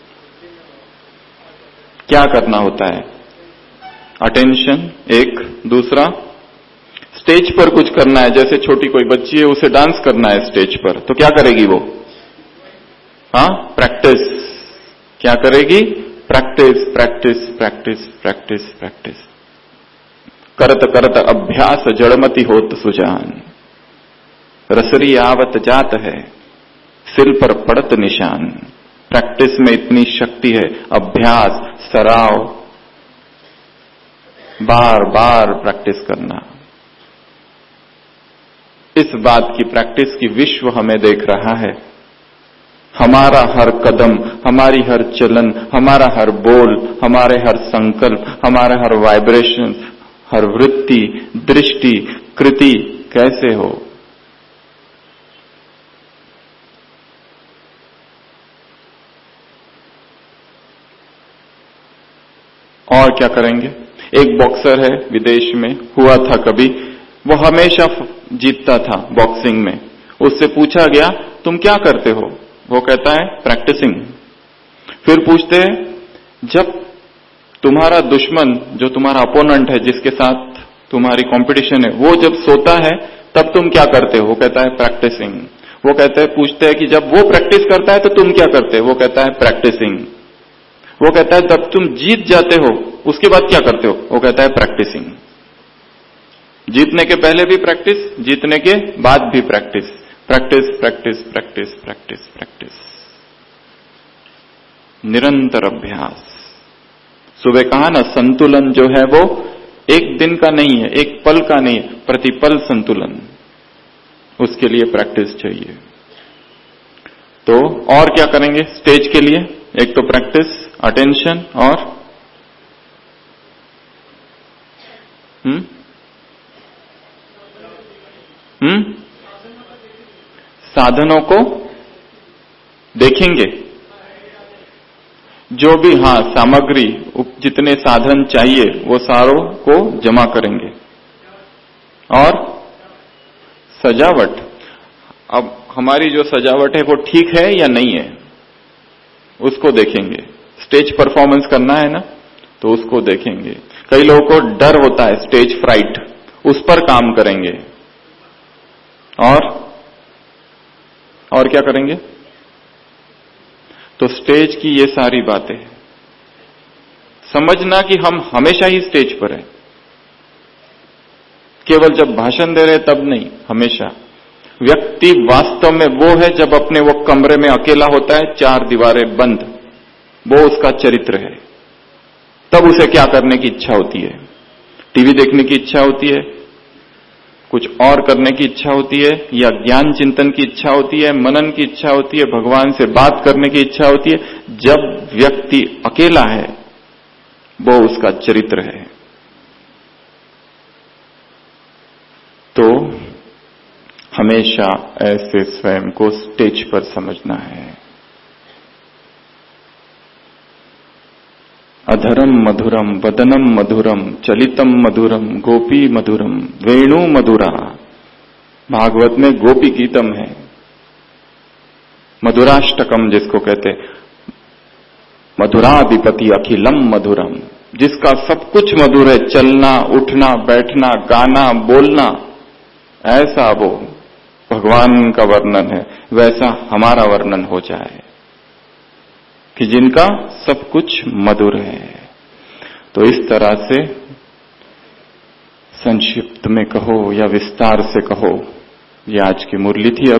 क्या करना होता है? अटेंशन एक। दूसरा, स्टेज पर कुछ करना है। जैसे छोटी कोई बच्ची है, उसे डांस करना है स्टेज पर, तो क्या करेगी वो? प्रैक्टिस। क्या करेगी? Practice, practice, practice, practice, practice. करत करत अभ्यास जड़मति होत सुजान। रसरी आवत जात है, सिल पर पड़त निशान। प्रैक्टिस में इतनी शक्ति है। अभ्यास, सराव, बार बार प्रैक्टिस करना। इस बात की प्रैक्टिस की विश्व हमें देख रहा है। हमारा हर कदम, हमारी हर चलन, हमारा हर बोल, हमारे हर संकल्प, हमारे हर वाइब्रेशन, हर वृत्ति, दृष्टि, कृति कैसे हो। और क्या करेंगे? एक बॉक्सर है, विदेश में हुआ था कभी, वो हमेशा जीतता था बॉक्सिंग में। उससे पूछा गया, तुम क्या करते हो? वो कहता है, प्रैक्टिसिंग। फिर पूछते हैं, जब तुम्हारा दुश्मन, जो तुम्हारा अपोनेंट है, जिसके साथ तुम्हारी कंपटीशन है, वो जब सोता है तब तुम क्या करते हो? वो कहता है, प्रैक्टिसिंग। वो कहते हैं, पूछते हैं कि जब वो प्रैक्टिस करता है तो तुम क्या करते हो? वो कहता है, प्रैक्टिसिंग। वो कहता है, जब तुम जीत जाते हो उसके बाद क्या करते हो? वो कहता है, प्रैक्टिसिंग। जीतने के पहले भी प्रैक्टिस, जीतने के बाद भी practice. Practice, practice, practice, practice, practice. निरंतर अभ्यास। सुबह कहा ना, संतुलन जो है वो एक दिन का नहीं है, एक पल का नहीं है, प्रतिपल संतुलन। उसके लिए प्रैक्टिस चाहिए। तो और क्या करेंगे स्टेज के लिए? एक तो प्रैक्टिस, अटेंशन, और साधनों को देखेंगे। जो भी सामग्री, जितने साधन चाहिए वो सारों को जमा करेंगे। और सजावट, अब हमारी जो सजावट है वो ठीक है या नहीं है, उसको देखेंगे। स्टेज परफॉर्मेंस करना है ना, तो उसको देखेंगे। कई लोगों को डर होता है, स्टेज फ्राइट, उस पर काम करेंगे। और क्या करेंगे? तो स्टेज की ये सारी बातें समझना कि हम हमेशा ही स्टेज पर हैं। केवल जब भाषण दे रहे तब नहीं, हमेशा। व्यक्ति वास्तव में वो है जब अपने वो कमरे में अकेला होता है, चार दीवारें बंद, वो उसका चरित्र है। तब उसे क्या करने की इच्छा होती है? टीवी देखने की इच्छा होती है, कुछ और करने की इच्छा होती है, या ज्ञान चिंतन की इच्छा होती है, मनन की इच्छा होती है, भगवान से बात करने की इच्छा होती है। जब व्यक्ति अकेला है वो उसका चरित्र है। तो हमेशा ऐसे स्वयं को स्टेज पर समझना है। अधरम मधुरम वदनम मधुरम चलितम मधुरम गोपी मधुरम वेणु मधुरा। भागवत में गोपी गीतम है, मधुराष्टकम जिसको कहते, मधुराधिपति अखिलम मधुरम। जिसका सब कुछ मधुर है, चलना, उठना, बैठना, गाना, बोलना, ऐसा वो भगवान का वर्णन है, वैसा हमारा वर्णन हो जाए कि जिनका सब कुछ मधुर है। तो इस तरह से संक्षिप्त में कहो या विस्तार से कहो, ये आज की मुरली थी।